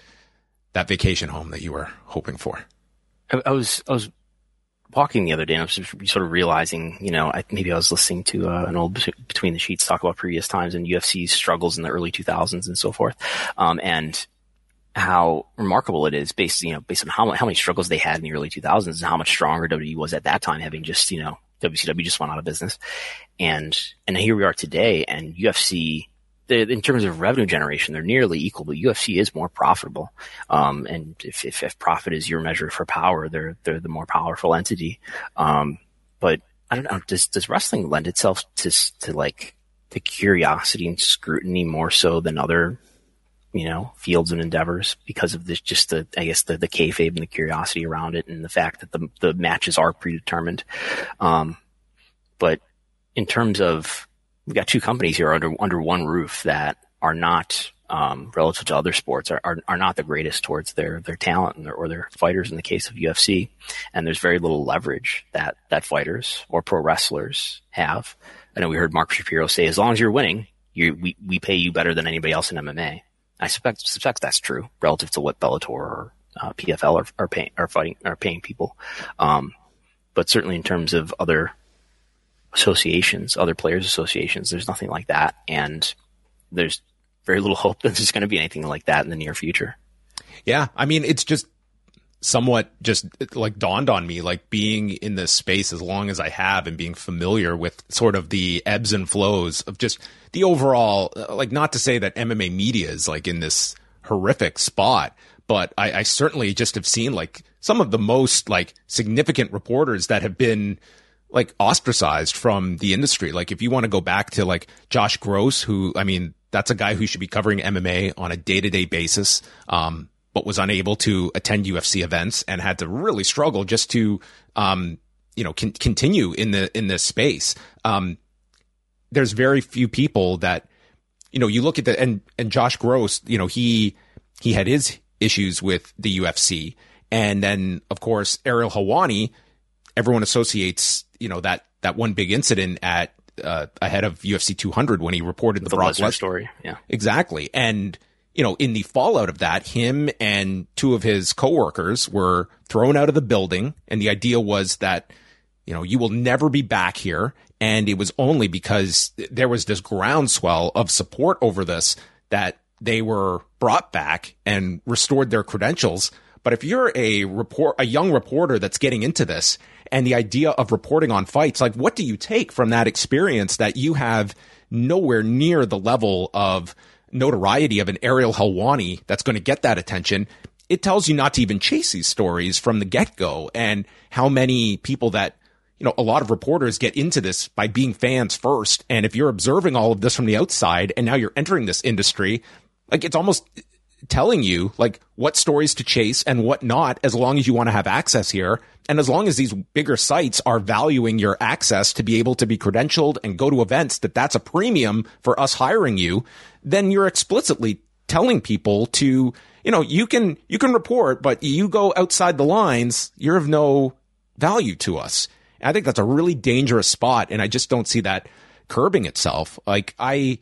that vacation home that you were hoping for. I, I was I was. walking the other day, and I was sort of realizing, you know, I, maybe I was listening to uh, an old Between the Sheets talk about previous times and U F C's struggles in the early two thousands and so forth, um, and how remarkable it is based, you know, based on how how many struggles they had in the early two thousands and how much stronger W W E was at that time, having just, you know, W C W just went out of business. And, and here we are today, and U F C, in terms of revenue generation, they're nearly equal, but U F C is more profitable. Um, and if, if, if profit is your measure for power, they're, they're the more powerful entity. Um, but I don't know, does, does wrestling lend itself to, to like, to curiosity and scrutiny more so than other, you know, fields and endeavors because of this, just the, I guess the, the kayfabe and the curiosity around it and the fact that the, the matches are predetermined. Um, but in terms of, we've got two companies here under, under one roof that are not, um, relative to other sports are, are, are not the greatest towards their, their talent and their, or their fighters in the case of U F C. And there's very little leverage that, that fighters or pro wrestlers have. I know we heard Mark Shapiro say, as long as you're winning, you, we, we pay you better than anybody else in M M A. I suspect, suspect that's true relative to what Bellator or uh, P F L are, are paying, are fighting, are paying people. Um, but certainly in terms of other associations, other players associations, there's nothing like that. And there's very little hope that there's going to be anything like that in the near future. Yeah. I mean, it's just somewhat just like dawned on me, like being in this space as long as I have and being familiar with sort of the ebbs and flows of just the overall, like not to say that M M A media is like in this horrific spot, but I, I certainly just have seen like some of the most like significant reporters that have been like ostracized from the industry. Like if you want to go back to like Josh Gross, who, I mean, that's a guy who should be covering M M A on a day-to-day basis. Um, but was unable to attend U F C events and had to really struggle just to, um, you know, con- continue in the, in this space. Um, there's very few people that, you know, you look at the, and, and Josh Gross, you know, he, he had his issues with the U F C. And then of course, Ariel Helwani, everyone associates, you know, that, that one big incident at, uh, ahead of U F C two hundred when he reported the, the Brock Lesnar story. Yeah, exactly. And, you know, in the fallout of that, him and two of his coworkers were thrown out of the building. And the idea was that, you know, you will never be back here. And it was only because there was this groundswell of support over this that they were brought back and restored their credentials. But if you're a report, a young reporter that's getting into this and the idea of reporting on fights, like what do you take from that experience that you have nowhere near the level of notoriety of an Ariel Helwani that's going to get that attention? It tells you not to even chase these stories from the get-go, and how many people that, you know, a lot of reporters get into this by being fans first. And if you're observing all of this from the outside and now you're entering this industry, like it's almost telling you like what stories to chase and what not, as long as you want to have access here. And as long as these bigger sites are valuing your access to be able to be credentialed and go to events, that that's a premium for us hiring you, then you're explicitly telling people to, you know, you can, you can report, but you go outside the lines, you're of no value to us. And I think that's a really dangerous spot. And I just don't see that curbing itself. Like I,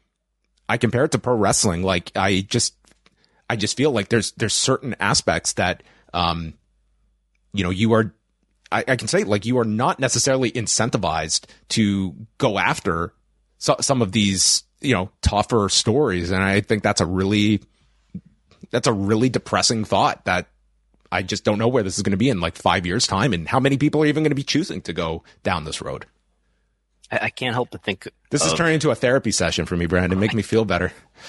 I compare it to pro wrestling. Like I just, I just feel like there's, there's certain aspects that, um, you know, you are, I, I can say like you are not necessarily incentivized to go after so, some of these, you know, tougher stories. And I think that's a really, that's a really depressing thought that I just don't know where this is going to be in like five years time and how many people are even going to be choosing to go down this road. I, I can't help but think this of, is turning into a therapy session for me, Brandon. Make me feel better.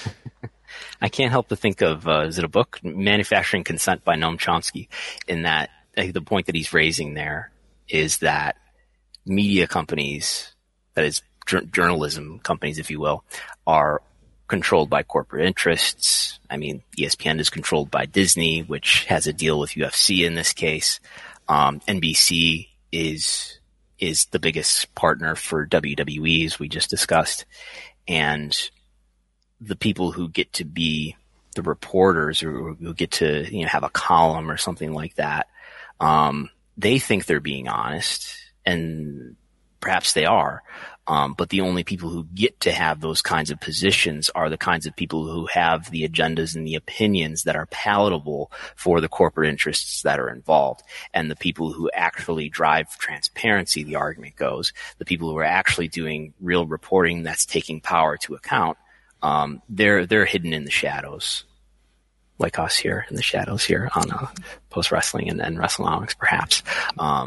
I can't help but think of, uh, is it a book? Manufacturing Consent by Noam Chomsky, in that uh, the point that he's raising there is that media companies, that is jur- journalism companies, if you will, are controlled by corporate interests. I mean, E S P N is controlled by Disney, which has a deal with U F C in this case. Um, N B C is, is the biggest partner for W W E, as we just discussed. And the people who get to be the reporters or who get to, you know, have a column or something like that, um, they think they're being honest, and perhaps they are. Um, but the only people who get to have those kinds of positions are the kinds of people who have the agendas and the opinions that are palatable for the corporate interests that are involved. And the people who actually drive transparency, the argument goes, the people who are actually doing real reporting that's taking power to account, um, they're, they're hidden in the shadows, like us here in the shadows here on uh, Post Wrestling and, and WrestleNomics, perhaps. Um,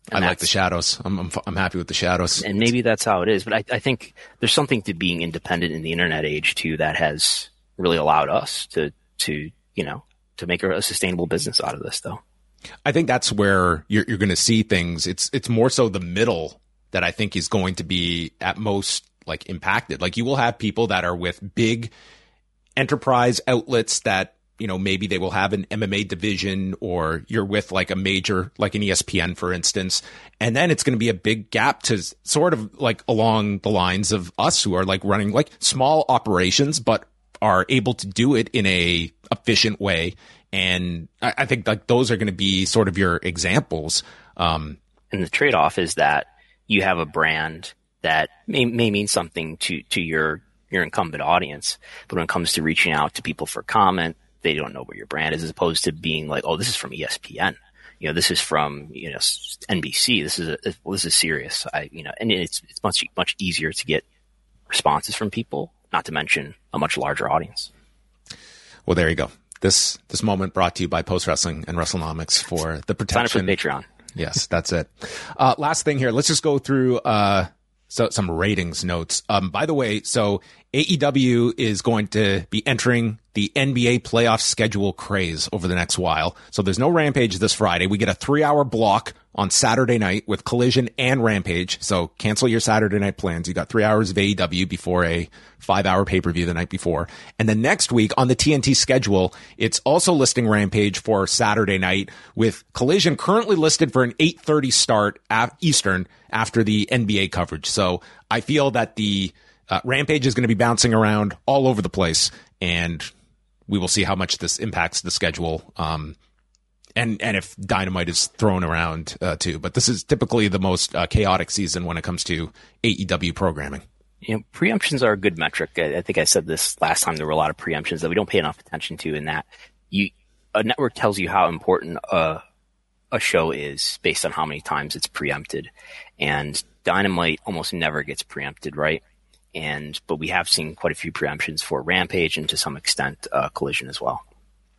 I like the shadows. I'm, I'm I'm happy with the shadows. And maybe that's how it is. But I, I think there's something to being independent in the internet age too that has really allowed us to to you know to make a sustainable business out of this, though. I think that's where you're you're going to see things. It's it's more so the middle that I think is going to be at most like impacted. Like you will have people that are with big enterprise outlets that, you know, maybe they will have an M M A division, or you're with like a major, like an E S P N, for instance. And then it's going to be a big gap to sort of like along the lines of us who are like running like small operations, but are able to do it in a efficient way. And I, I think like those are going to be sort of your examples. Um, and the trade-off is that you have a brand that may, may mean something to, to your, your incumbent audience. But when it comes to reaching out to people for comment, they don't know where your brand is, as opposed to being like, oh, this is from E S P N. You know, this is from, you know, N B C. This is a, well, this is serious. I, you know, and it's, it's much, much easier to get responses from people, not to mention a much larger audience. Well, there you go. This, this moment brought to you by Post Wrestling and WrestleNomics for the protection. Sign up for Patreon. Yes, that's it. Uh, last thing here. Let's just go through, uh, so some ratings notes. Um, by the way, so A E W is going to be entering the N B A playoff schedule craze over the next while. So there's no Rampage this Friday. We get a three hour block on Saturday night with Collision and Rampage. So cancel your Saturday night plans. You got three hours of A E W before a five hour pay-per-view the night before. And then next week on the T N T schedule, it's also listing Rampage for Saturday night, with Collision currently listed for an eight thirty start at Eastern after the N B A coverage. So I feel that the uh, Rampage is going to be bouncing around all over the place, and we will see how much this impacts the schedule. Um, and, and if Dynamite is thrown around, uh, too, but this is typically the most uh, chaotic season when it comes to A E W programming. You know, preemptions are a good metric. I, I think I said this last time. There were a lot of preemptions that we don't pay enough attention to, in that you, a network tells you how important a, a show is based on how many times it's preempted. And Dynamite almost never gets preempted, right? And, but we have seen quite a few preemptions for Rampage, and to some extent, uh, Collision as well.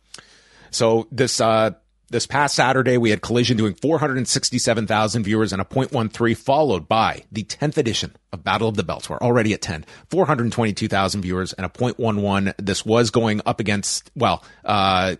So this, uh, this past Saturday, we had Collision doing four hundred sixty-seven thousand viewers and a point one three, followed by the tenth edition of Battle of the Belts. We're already at ten, four hundred twenty-two thousand viewers and a point one one. This was going up against, well, uh,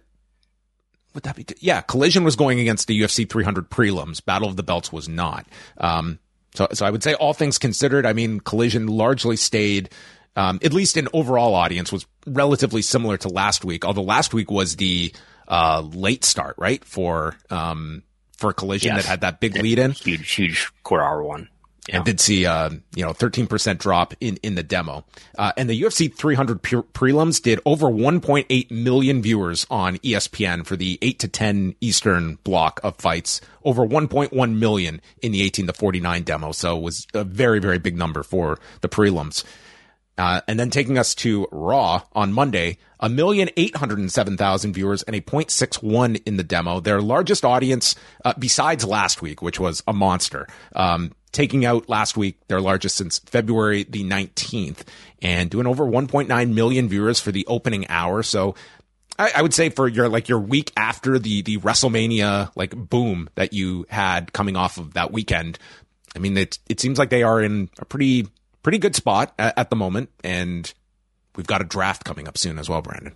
would that be? T- yeah, Collision was going against the U F C three hundred prelims. Battle of the Belts was not. Um, so, so I would say, all things considered, I mean, Collision largely stayed, um, at least in overall audience, was relatively similar to last week. Although last week was the, uh, late start, right? For, um, for Collision, yes, that had that big lead in. Huge, huge quarter hour one. Yeah. And did see, uh, you know, thirteen percent drop in, in the demo. Uh, and the U F C three hundred pre- prelims did over one point eight million viewers on E S P N for the eight to ten Eastern block of fights, over one point one million in the eighteen to forty-nine demo. So it was a very, very big number for the prelims. Uh, and then taking us to Raw on Monday, a million eight hundred and seven thousand viewers and a point six one in the demo. Their largest audience, uh, besides last week, which was a monster. Um, taking out last week, their largest since February the nineteenth, and doing over one point nine million viewers for the opening hour. So I, I would say for your, like your week after the, the WrestleMania, like boom that you had coming off of that weekend, I mean, it, it seems like they are in a pretty, pretty good spot at, at the moment. And we've got a draft coming up soon as well, Brandon.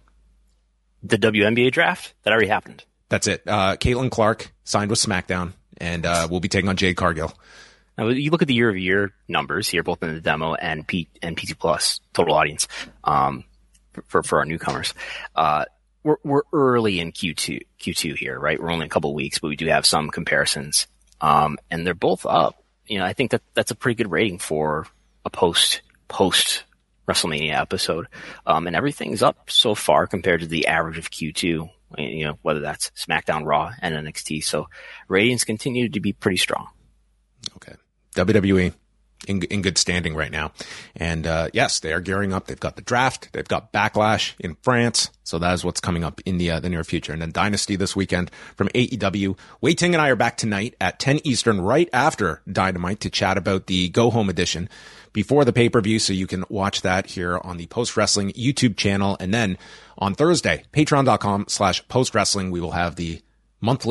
The W N B A draft? That already happened. That's it. Uh, Caitlin Clark signed with SmackDown, and, uh, we'll be taking on Jade Cargill. Now, you look at the year-over-year numbers here, both in the demo and P and P T Plus total audience, um, for for our newcomers. Uh, we're we're early in Q two Q two here, right? We're only a couple of weeks, but we do have some comparisons, um, and they're both up. You know, I think that that's a pretty good rating for a post post WrestleMania episode, um, and everything's up so far compared to the average of Q two. You know, whether that's SmackDown, Raw, and N X T. So ratings continue to be pretty strong. Okay. W W E in in good standing right now. And uh yes, they are gearing up. They've got the draft. They've got Backlash in France. So that is what's coming up in the uh, the near future. And then Dynasty this weekend from A E W. Wei Ting and I are back tonight at ten Eastern, right after Dynamite, to chat about the Go Home edition before the pay-per-view. So you can watch that here on the Post Wrestling YouTube channel. And then on Thursday, patreon.com slash post wrestling, we will have the monthly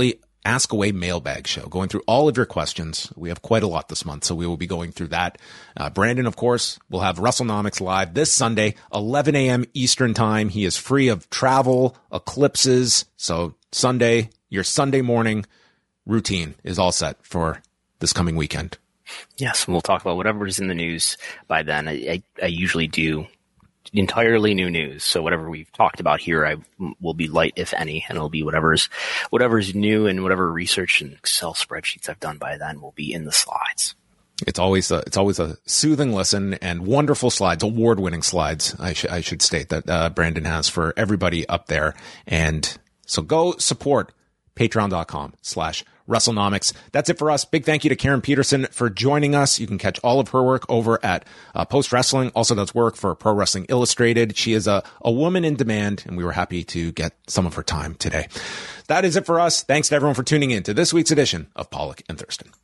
Ask Away mailbag show, going through all of your questions. We have quite a lot this month, so we will be going through that. Uh, Brandon, of course, will have WrestleNomics live this Sunday, eleven a.m. Eastern time. He is free of travel, eclipses. So Sunday, your Sunday morning routine is all set for this coming weekend. Yes, we'll talk about whatever is in the news by then. I, I, I usually do entirely new news, so whatever we've talked about here, I will be light, if any, and it'll be whatever's whatever's new and whatever research and Excel spreadsheets I've done by then will be in the slides. It's always a, it's always a soothing listen and wonderful slides, award-winning slides. I should I should state that uh, Brandon has for everybody up there, and so go support patreon.com slash WrestleNomics. That's it for us. Big thank you to Karen Peterson for joining us. You can catch all of her work over at uh, Post Wrestling. Also does work for Pro Wrestling Illustrated. She is a, a woman in demand, and we were happy to get some of her time today. That is it for us. Thanks to everyone for tuning in to this week's edition of Pollock and Thurston.